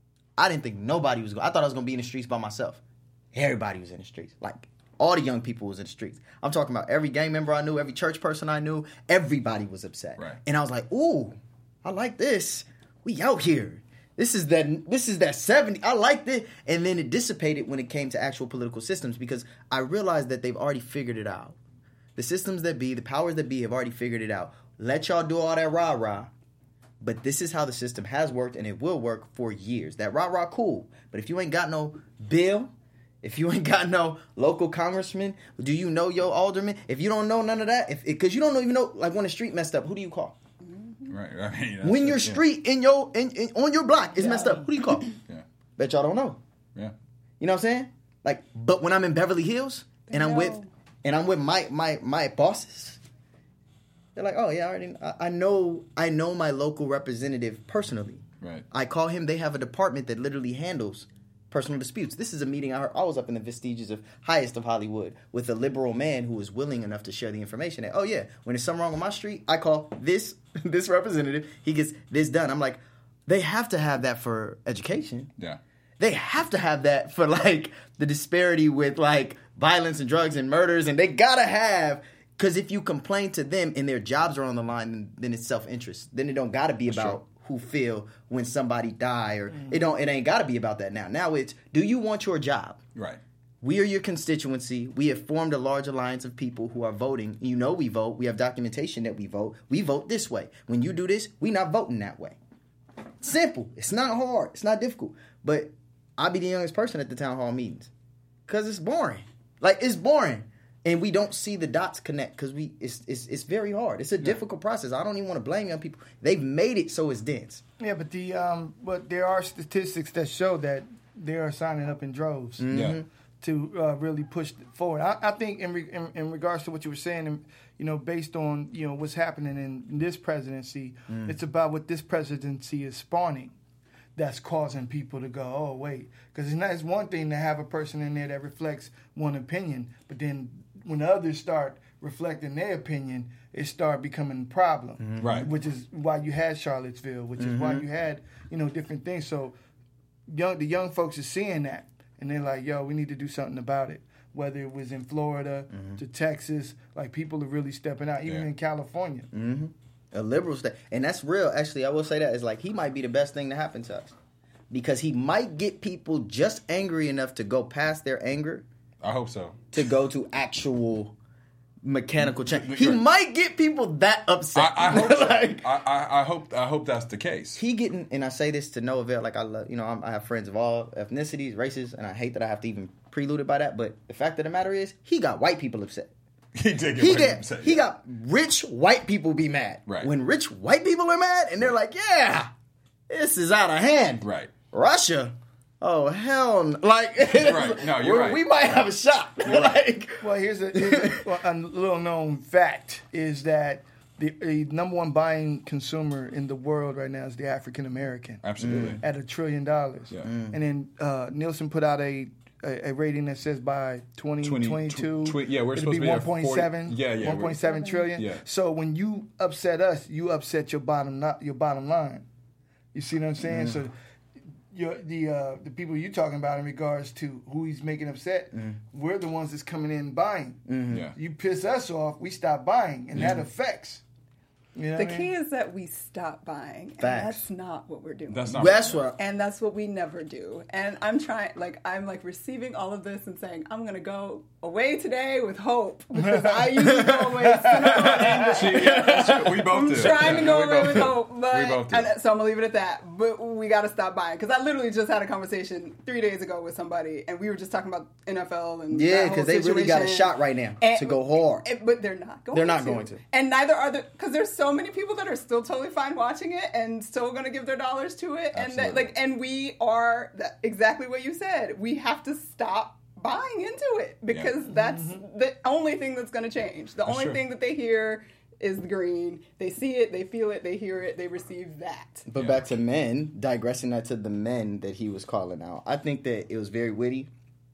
I didn't think nobody was going, I thought I was going to be in the streets by myself. Everybody was in the streets. Like, all the young people was in the streets. I'm talking about every gang member I knew, every church person I knew, everybody was upset. Right. And I was like, ooh, I like this. We out here. This is that this is that seventy. I liked it. And then it dissipated when it came to actual political systems because I realized that they've already figured it out. The systems that be, the powers that be have already figured it out. Let y'all do all that rah-rah. But this is how the system has worked and it will work for years. That rah-rah cool. But if you ain't got no bill, if you ain't got no local congressman, do you know your alderman? If you don't know none of that, if because you don't even know, like when the street messed up, who do you call? Right. I mean, When your yeah. street in your in, in on your block is Yeah. messed up, who do you call? Yeah. Bet y'all don't know. Yeah. You know what I'm saying? Like, but when I'm in Beverly Hills and I'm No. with and I'm with my my my bosses, they're like, oh yeah, I already I, I know I know my local representative personally. Right. I call him. They have a department that literally handles personal disputes. This is a meeting I heard. I was up in the vestiges of highest of Hollywood with a liberal man who was willing enough to share the information. That, oh yeah, when there's something wrong on my street, I call this this representative. He gets this done. I'm like, they have to have that for education. Yeah. They have to have that for like the disparity with like violence and drugs and murders, and they gotta have. Because if you complain to them and their jobs are on the line, then, then it's self-interest. Then it don't gotta be about true. who feel when somebody die, or it don't. It ain't got to be about that now. Now it's, do you want your job? Right. We are your constituency. We have formed a large alliance of people who are voting. You know we vote. We have documentation that we vote. We vote this way. When you do this, we not voting that way. Simple. It's not hard. It's not difficult. But I be the youngest person at the town hall meetings because it's boring. Like, it's boring. And we don't see the dots connect because we it's, it's it's very hard. It's a difficult process. I don't even want to blame young people. They've made it so it's dense. Yeah, but the um, but there are statistics that show that they are signing up in droves Yeah. to uh, really push it forward. I, I think in, re, in in regards to what you were saying, and you know, based on you know what's happening in this presidency, it's about what this presidency is spawning. That's causing people to go, oh wait, because it's not. It's one thing to have a person in there that reflects one opinion, but then when others start reflecting their opinion, it start becoming a problem. Mm-hmm. Right. Which is why you had Charlottesville, which is why you had, you know, different things. So young the young folks are seeing that and they're like, yo, we need to do something about it. Whether it was in Florida Mm-hmm. to Texas, like people are really stepping out, even Yeah. in California. Mm-hmm. A liberal state. And that's real. Actually, I will say that is like he might be the best thing to happen to us. Because he might get people just angry enough to go past their anger I hope so. to go to actual mechanical change. He Right. might get people that upset. I, I hope so. Like, I, I, I hope I hope that's the case. he getting, and I say this to no avail. Like I love, you know, I'm, I have friends of all ethnicities, races, and I hate that I have to even prelude it by that. But the fact of the matter is, he got white people upset. He did get He what get, upset, he yeah. got rich white people be mad. Right. When rich white people are mad, and they're like, "Yeah, this is out of hand." Right. Russia. Oh hell! No. Like, Right. No, you're we- right. We might have a shot. Like, Well, here's a, here's a, well, a little known fact is that the, the number one buying consumer in the world right now is the African American Absolutely. at a trillion dollars. Yeah. And then uh, Nielsen put out a, a, a rating that says by twenty twenty-two, tw- tw- yeah, we're it'll supposed be to be at one point seven, forty Yeah, yeah, one point seven trillion. Yeah. So when you upset us, you upset your bottom not your bottom line. You see what I'm saying? Mm. So your the uh, the people you're talking about in regards to who he's making upset, we're the ones that's coming in and buying. Yeah. You piss us off, we stop buying, and that affects. You know The what I key mean? is that we stop buying, and Facts. that's not what we're doing. That's not. that's what. and that's what we never do. And I'm trying, like, I'm like receiving all of this and saying, I'm gonna go away today with hope because I usually go away snow See, yeah, that's true. We both I'm do. trying to Yeah, go we away both with do. hope, but We both do. and so I'm gonna leave it at that. But we got to stop buying because I literally just had a conversation three days ago with somebody, and we were just talking about N F L and Yeah, because because they really got a shot right now to go hard. and- but they're not going. They're not to. going to. And neither are the because there's so many people that are still totally fine watching it and still going to give their dollars to it, and that, Absolutely. like, and we are that, exactly what you said. We have to stop buying into it because Yeah. that's the only thing that's going to change. The only true. thing that they hear is the green. They see it, they feel it, they hear it, they receive that. But Yeah. back to men, digressing that to the men that he was calling out. I think that it was very witty.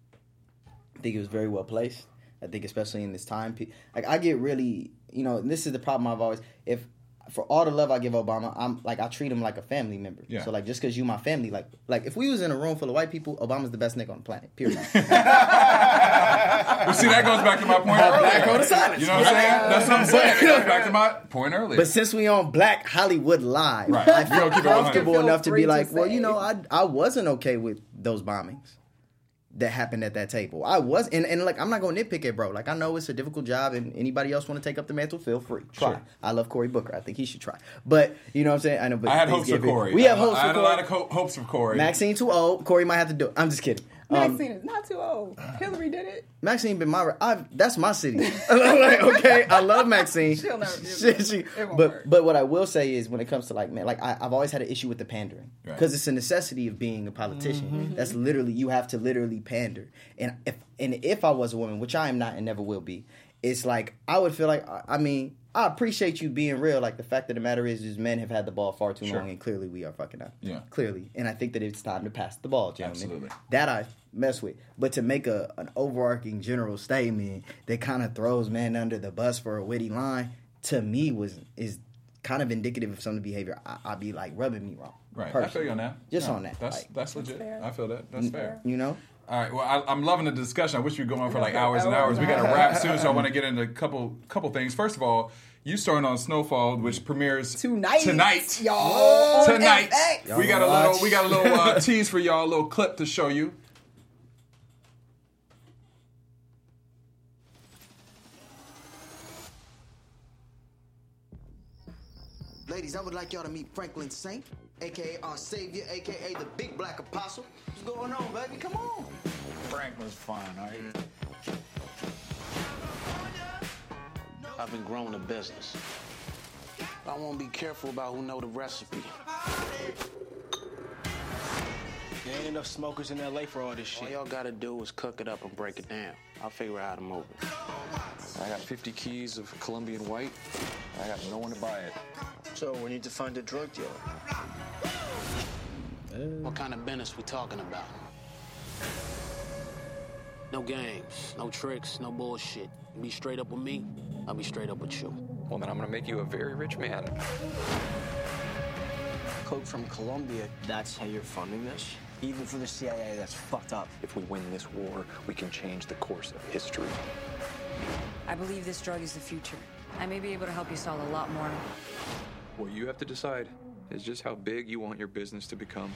I think it was very well placed. I think especially in this time, pe- like I get really, you know, and this is the problem I've always, if for all the love I give Obama, I'm like I treat him like a family member. Yeah. So like just because you my family, like like if we was in a room full of white people, Obama's the best nigga on the planet. Period. Well, see, that goes back to my point earlier. Black code of silence. You know what I'm saying? That's what I'm saying. It goes back to my point earlier. But since we on Black Hollywood Live, Right. I You feel don't keep it one hundred. comfortable Feel enough to free be to like, well, say. you know, I I wasn't okay with those bombings that happened at that table. I was, and, and like, I'm not going to nitpick it, bro. Like, I know it's a difficult job, and anybody else want to take up the mantle, feel free. Try. Sure. I love Cory Booker. I think he should try. But, you know what I'm saying? I know, but I had please hopes for give it- Corey. We have I, hopes I for had Corey. a lot of ho- hopes for Corey. Maxine too old. Corey might have to do it. I'm just kidding. Um, Maxine is not too old. Hillary did it. Maxine been my I've, that's my city. Like, okay, I love Maxine. She'll never do She- it. she- It won't but work. but what I will say is when it comes to like man, like I, I've always had an issue with the pandering Right. because it's a necessity of being a politician. Mm-hmm. That's literally you have to literally pander. And if and if I was a woman, which I am not and never will be, it's like I would feel like I, I mean. I appreciate you being real. Like the fact of the matter is, is men have had the ball far too Sure. long, and clearly we are fucking up. Yeah. Clearly, and I think that it's time to pass the ball, gentlemen. Absolutely. That I mess with. But to make a an overarching general statement that kind of throws men under the bus for a witty line, to me was is kind of indicative of some of the behavior I, I'd be like rubbing me wrong. Right. I personally. feel you on that. Just No, on that. That's like, that's legit. fair. I feel that. That's fair. you know? All right. Well, I, I'm loving the discussion. I wish we were going on for like Yeah, hours and hours hours. We and got to hours. wrap soon, so I want to get into a couple couple things. First of all, you starting on Snowfall, which premieres Tonight. Tonight. Y'all. on Tonight. F X. We got a little. We got a little uh, tease for y'all. A little clip to show you. Ladies, I would like y'all to meet Franklin Saint, a k a our savior, a k a the big black apostle. What's going on, baby? Come on. Franklin's fine, all right? I've been growing a business. I want to be careful about who know the recipe. There ain't enough smokers in L A for all this All shit. y'all gotta do is cook it up and break it down. I'll figure out how to move it. I got fifty keys of Colombian white. I got no one to buy it. So we need to find a drug dealer. What kind of business we talking about? No games, no tricks, no bullshit. You be straight up with me, I'll be straight up with you. Well, then I'm gonna make you a very rich man. Coke from Colombia. That's how you're funding this? Even for the C I A, that's fucked up. If we win this war, we can change the course of history. I believe this drug is the future. I may be able to help you solve a lot more. What you have to decide is just how big you want your business to become.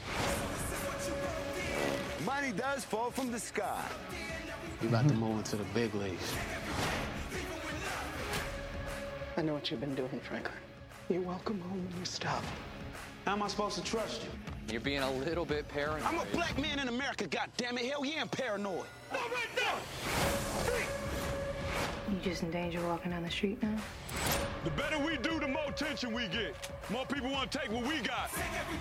Money does fall from the sky. You about to move into the big leagues. I know what you've been doing, Franklin. You're welcome home when you stop. How am I supposed to trust you? You're being a little bit paranoid. I'm a black man in America, goddammit. Hell yeah, I'm paranoid. You just in danger walking down the street now? The better we do, the more attention we get. More people want to take what we got.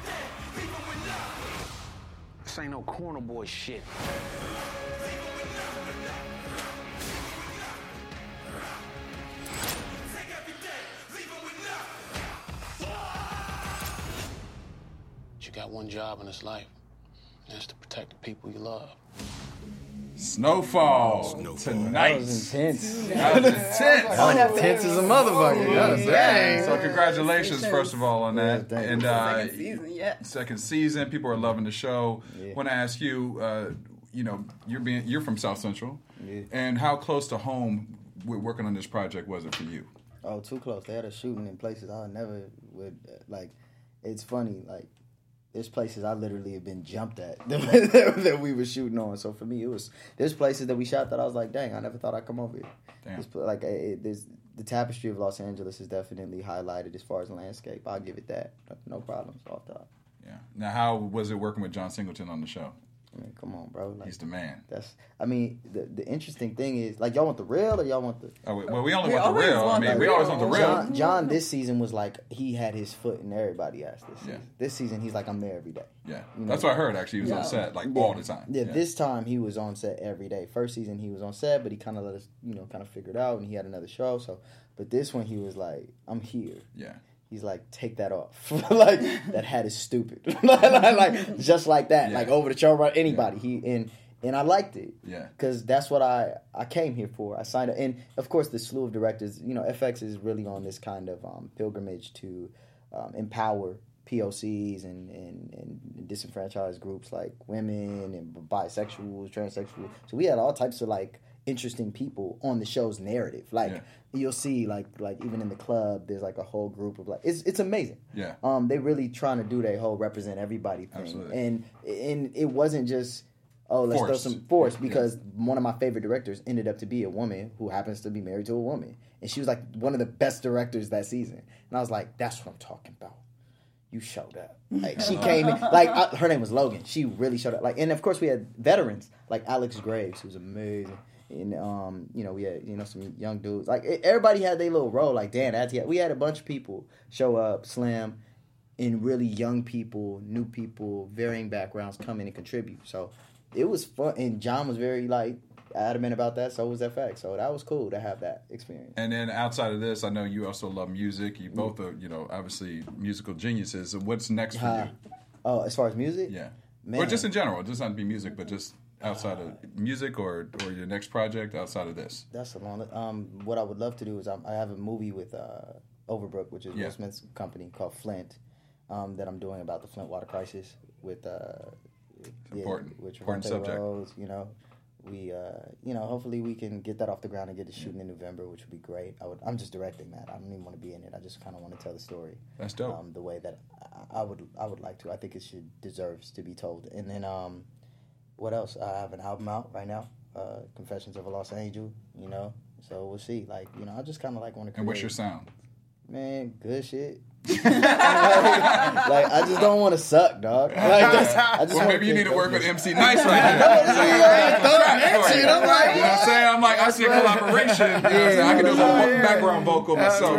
This ain't no corner boy shit. You got one job in this life, and that's to protect the people you love. Snowfall. Tonight. That was intense. That was intense. That was intense as a motherfucker. That was dang. So congratulations, first of all, on that. Yeah, thank you. and uh, Second season, yeah. second season, people are loving the show. Yeah. Want to ask you, uh, you know, you're being you're from South Central, Yeah. and how close to home with working on this project was it for you? Oh, too close. They had us shooting in places I never would, uh, like, it's funny, like, there's places I literally have been jumped at that we were shooting on. So for me, it was, there's places that we shot that I was like, dang, I never thought I'd come over here. Damn. This, like, it, there's, the tapestry of Los Angeles is definitely highlighted as far as landscape. I'll give it that. No, no problems off top. Yeah. Now, how was it working with John Singleton on the show? I mean, come on, bro. Like, He's the man. That's. I mean, the the interesting thing is, like, y'all want the real or y'all want the? Oh, well, we only We want the always real. I want mean, the we always real. want the real. John, John this season was like he had his foot in everybody's ass this season. Yeah. This season he's like I'm there every day. Yeah, You know? that's what I heard. Actually, he was Yeah. on set like Yeah. all the time. Yeah, this time he was on set every day. First season he was on set, but he kind of let us, you know, kind of figure it out, and he had another show. So, but this one he was like, I'm here. Yeah. He's like, take that off. Like that hat is stupid. like, like, just like that. Yeah. Like over the show, right? Anybody. He and And I liked it. Yeah. Because that's what I, I came here for. I signed up. And, of course, the slew of directors, you know, F X is really on this kind of um, pilgrimage to um, empower P O Cs and, and, and disenfranchised groups like women and bisexuals, transsexuals. So we had all types of, like, interesting people on the show's narrative. Like, yeah. you'll see, like, like even in the club, there's, like, a whole group of, like, it's it's amazing. Yeah. Um, they really trying to do their whole represent everybody thing. Absolutely. And, and it wasn't just... Oh, let's Forced. throw some force because yeah. one of my favorite directors ended up to be a woman who happens to be married to a woman. And she was like one of the best directors that season. And I was like, that's what I'm talking about. You showed up. Like she came in, like I, her name was Logan. She really showed up. Like, and of course we had veterans like Alex Graves, who's amazing. And um, you know, we had you know some young dudes. Like everybody had their little role. Like Dan, Atiat. We had a bunch of people show up, Slim, and really young people, new people, varying backgrounds come in and contribute. So it was fun, and John was very like adamant about that. So was F X. So that was cool to have that experience. And then outside of this, I know you also love music. You both are, you know, obviously musical geniuses. So what's next for uh, you? Oh, as far as music, yeah, man. Or just in general. It doesn't have to be music, but just outside of music or or your next project outside of this. That's a long. Um, what I would love to do is um, I have a movie with uh, Overbrook, which is Yeah. Will Smith's company called Flint, um, that I'm doing about the Flint water crisis with. Uh, Important. Yeah, which Important Revante subject. Rose, you know, we, uh, you know, hopefully we can get that off the ground and get it shooting in November, which would be great. I would, I'm just directing that. I don't even want to be in it. I just kind of want to tell the story. That's dope. Um, the way that I, I would, I would like to. I think it should deserves to be told. And then, um, what else? I have an album out right now, uh, Confessions of a Lost Angel. You know, so we'll see. Like, you know, I just kind of like want to. And what's your sound? Man, good shit. like, like, I just don't want to suck, dog. Like, that's, I just well, maybe you need to work with M C Nice right now. You know what I'm saying? I'm like, I see a collaboration. You know what I'm saying? I can do a little background vocal myself.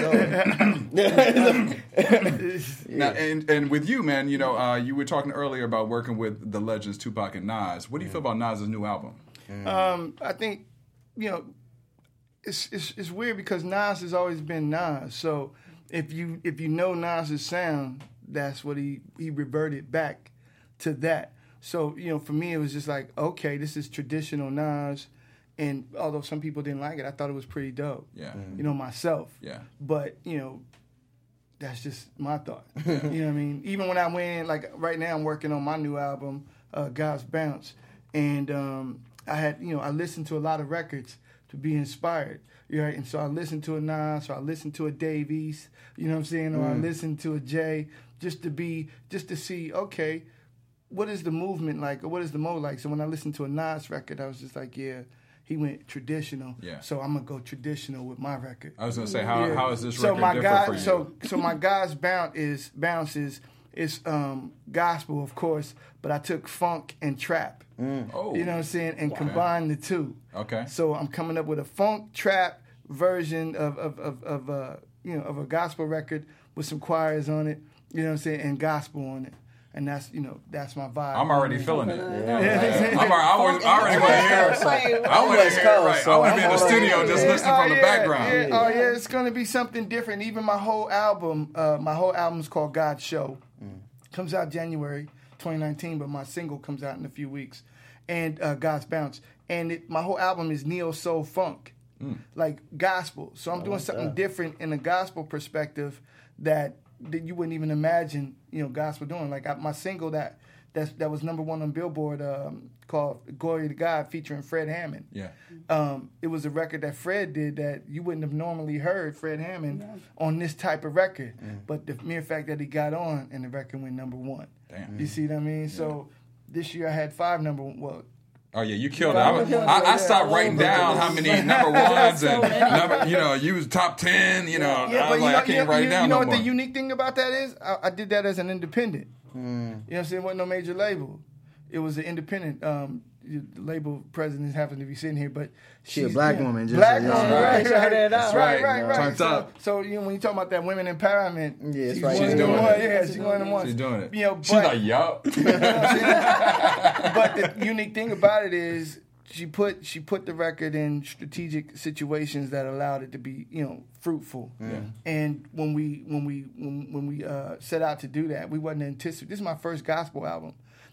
Now, and, and with you, man, you know, uh, you were talking earlier about working with the legends Tupac and Nas. What do you feel about Nas' new album? Um, I think, you know, it's, it's it's weird because Nas has always been Nas. So if you if you know Nas' sound, that's what he, he reverted back to that. So, you know, for me, it was just like, okay, this is traditional Nas. And although some people didn't like it, I thought it was pretty dope. Yeah. You know, myself. Yeah. But, you know, that's just my thought. You know what I mean? Even when I went in, like right now I'm working on my new album, uh, God's Bounce. And um, I had, you know, I listened to a lot of records to be inspired. Right? And so I listened to a Nas, or I listened to a Dave East, you know what I'm saying? Or mm. I listened to a Jay just to be, just to see, okay, what is the movement like? Or what is the mode like? So when I listened to a Nas record, I was just like, yeah, he went traditional. Yeah. So I'm going to go traditional with my record. I was going to say, how yeah. how is this so record my different guy, for you? So, so my God's Bounce is, bounce is, is um, gospel, of course, but I took funk and trap. Mm. Oh. You know what I'm saying? And wow. combined the two. Okay. So I'm coming up with a funk trap version of of of, of uh, you know of a gospel record with some choirs on it. You know what I'm saying? And gospel on it. And that's you know that's my vibe. I'm already feeling it. Yeah. Yeah. I'm, I, was, I already want to hear it. I want to hear it right. I want to be in the studio just listening oh, from the yeah, background. Yeah. Oh yeah, it's gonna be something different. Even my whole album, uh, my whole album's called God's Show. Mm. Comes out January twenty nineteen, but my single comes out in a few weeks. And uh, God's Bounce. And it, my whole album is neo soul funk, mm. like gospel. So I'm I doing like something that. different in a gospel perspective that that you wouldn't even imagine, you know, gospel doing. Like I, my single that that's, that was number one on Billboard um, called "Glory to God" featuring Fred Hammond. Yeah, um, it was a record that Fred did that you wouldn't have normally heard Fred Hammond yeah. on this type of record. Mm. But the mere fact that he got on and the record went number one. Damn. You see what I mean? Yeah. So. This year I had five number one. Well, oh yeah, you killed it. I, was, I, I stopped writing down how many number ones and number. You know, you was top ten. You know, yeah, I was like, know, I can't you, write you, it down You know no what more. the unique thing about that is? I, I did that as an independent. Mm. You know what I'm saying? Wasn't no major label. It was an independent. Um, the label president happens to be sitting here, but she she's a black yeah, woman. Just black so woman, right, right, right, right, right, right, right, right. Turns So, up. so you know when you talk about that women empowerment, yeah, she's, right. she's doing one, it. Yeah, she's one of the ones. She's doing it. You know, but, she's like, yup. You know what I'm saying? But the unique thing about it is she put she put the record in strategic situations that allowed it to be, you know, fruitful. Yeah. And when we when we when, when we uh, set out to do that, we wasn't anticipating. This is my first gospel album.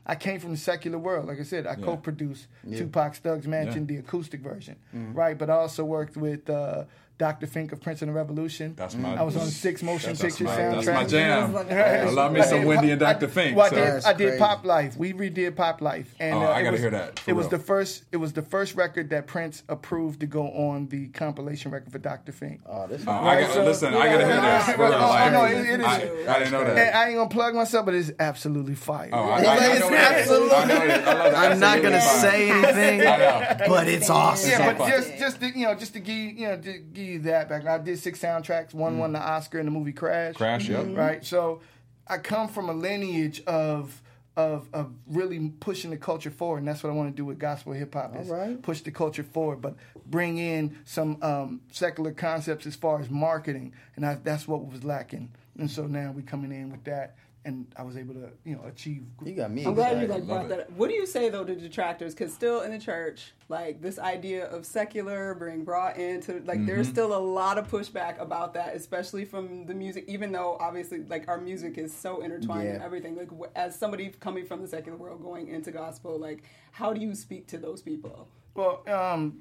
I came from the secular world. Like I said, I Yeah. co-produced Yeah. Tupac's Thug's Mansion, Yeah. the acoustic version, Mm-hmm. right? But I also worked with uh, Doctor Fink of Prince and the Revolution. That's my- I was on six motion That's picture my, soundtracks. that's my jam. Right. I love me I some did Wendy Pop- and Doctor Fink. Well, I so- did, That's I did crazy. Pop Life. We redid Pop Life, and Oh, uh, I it gotta was, hear that, for It was real. the first. It was the first record that Prince approved to go on the compilation record for Doctor Fink. Oh, this Oh, I Right, gotta, so- listen, I gotta hear this. For real. Oh, I Like, know, it- it is- I, I didn't know And that. I ain't gonna plug myself, but it's absolutely fire. Oh, I, I, I, It's know it. absolutely- I know it. I love it. I'm not gonna Absolutely say fine. anything, I know. but it's awesome. Yeah, so but fun. just just to, you know, just to give you, you know, to give you that back. I did six soundtracks. One won the Oscar in the movie Crash. Crash, yep. Right. So I come from a lineage of of of really pushing the culture forward, and that's what I want to do with gospel hip hop. Is All right. push the culture forward, but bring in some um, secular concepts as far as marketing, and I, that's what was lacking. And so now we're coming in with that, and I was able to, you know, achieve. You got me. I'm glad you excited. like brought that up. What do you say though to detractors? Because still in the church, like this idea of secular being brought into, like there's still a lot of pushback about that, especially from the music. Even though obviously, like our music is so intertwined and Yeah. everything. Like w- as somebody coming from the secular world going into gospel, like how do you speak to those people? Well, um,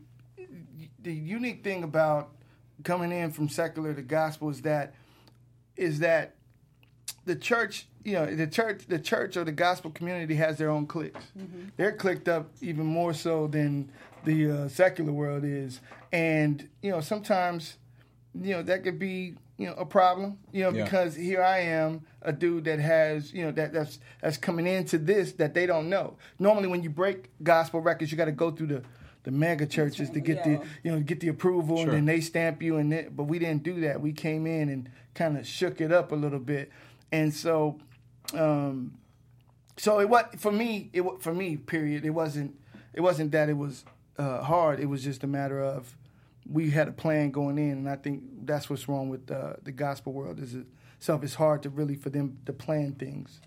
the unique thing about coming in from secular to gospel is that is that the church, you know, the church, the church or the gospel community has their own cliques. They're clicked up even more so than the uh, secular world is, and you know, sometimes, you know, that could be, you know, a problem, you know, Yeah. because here I am, a dude that has, you know, that that's that's coming into this that they don't know. Normally, when you break gospel records, you got to go through the the mega churches to get Yeah. the, you know, get the approval, Sure. and then they stamp you. And it, but we didn't do that. We came in and kind of shook it up a little bit, and so, um, so it was for me. It wa- for me, period. It wasn't. It wasn't that it was uh, hard. It was just a matter of we had a plan going in, and I think that's what's wrong with uh, the gospel world. Is itself. It's hard to really for them to plan things.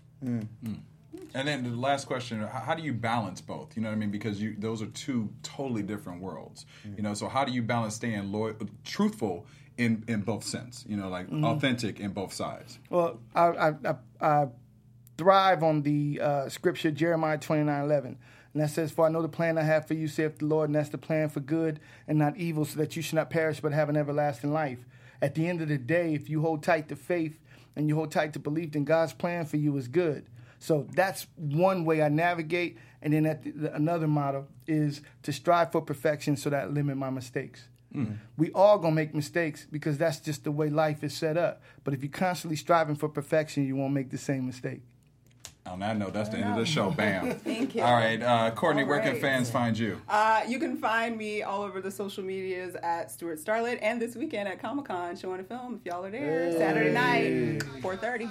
And then the last question: how, how do you balance both? You know what I mean? Because you, those are two totally different worlds. You know, so how do you balance staying loyal, truthful in in both sense? You know, like authentic in both sides. Well, I, I, I, I thrive on the uh, scripture Jeremiah twenty-nine eleven. And that says, "For I know the plan I have for you, saith the Lord, and that's the plan for good and not evil, so that you should not perish but have an everlasting life." At the end of the day, if you hold tight to faith and you hold tight to belief, then God's plan for you is good. So that's one way I navigate. And then at the, another model is to strive for perfection so that I limit my mistakes. We all gonna make mistakes because that's just the way life is set up. But if you're constantly striving for perfection, you won't make the same mistake. On that note, that's the end of the show. Bam. Thank you. All right, uh, Courtney, All where can right. fans find you? Uh, you can find me all over the social medias at Stuart Starlet, and this weekend at Comic Con showing a film. If y'all are there, Saturday night, four thirty.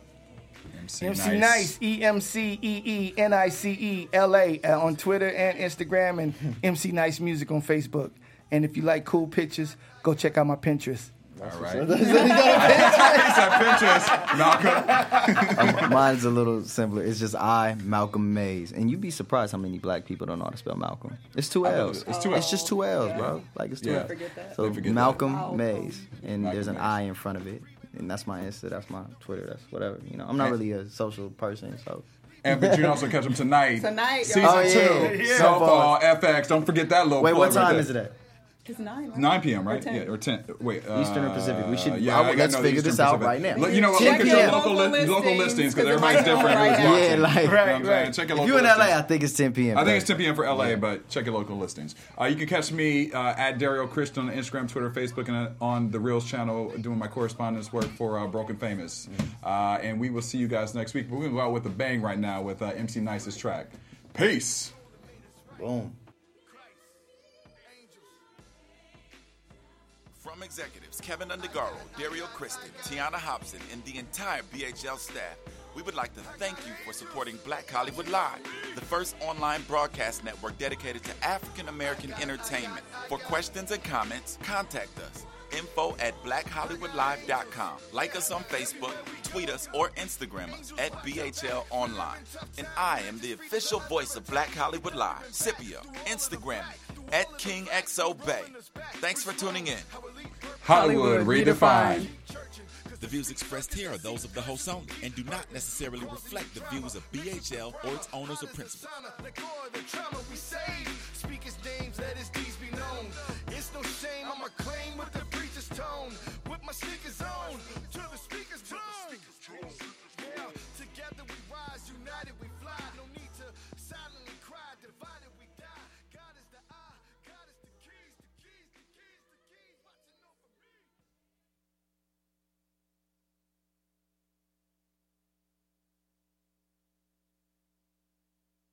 M C M C Nice, E M C E E N I C E L A uh, on Twitter and Instagram, and M C Nice Music on Facebook. And if you like cool pictures, go check out my Pinterest. All right. He said Pinterest. Malcolm. Um, mine's a little simpler. It's just I, Malcolm Mays. And you'd be surprised how many black people don't know how to spell Malcolm. It's two I know L's. it. It's two L's. It's just two L's, bro. Like, it's two Yeah. L's. Forget that. So They forget Malcolm that. Mays. And Malcolm there's an Mays. I in front of it. And that's my Insta. That's my Twitter. That's whatever. You know, I'm not really a social person, so. And but you can also catch them tonight. Tonight, Season y'all. Oh, yeah. two. Yeah. Snowfall, F X. Don't forget that little Wait, plug what right time there. is it at? It's nine. Right? nine p.m., right? Or ten. Yeah, or ten. Wait. Uh, Eastern or Pacific? We should- Yeah, I- I gotta let's know the figure Eastern this out Pacific. right now. Look, you know what? Check Look at your your local, local li- local listings, listings because 'cause it everybody's might go different. right who's now. watching. Yeah, like- You know what I'm Right, saying? right. Check your If local you in L A, listings. I think it's ten p.m. I think it's bro. ten p.m. for L A, but check your local listings. Uh, you can catch me uh, at Dario Christian on Instagram, Twitter, Facebook, and uh, on the Reels channel doing my correspondence work for uh, Broken Famous. Uh, and we will see you guys next week. But we're going to go out with a bang right now with uh, M C Nice's track. Peace. Boom. From executives Kevin Undergaro, Dario Kristen, Tiana Hobson, and the entire B H L staff, we would like to thank you for supporting Black Hollywood Live, the first online broadcast network dedicated to African American entertainment. For questions and comments, contact us. Info at black hollywood live dot com. Like us on Facebook, tweet us, or Instagram us at B H L Online. And I am the official voice of Black Hollywood Live, Scipio. Instagram me at King X O Bay. Thanks for tuning in. Hollywood, Hollywood redefined. redefined. The The views expressed here are those of the hosts only and do not necessarily reflect the views of B H L or its owners or principals. Speak his names, let his deeds be known. It's no shame, I'ma claim with the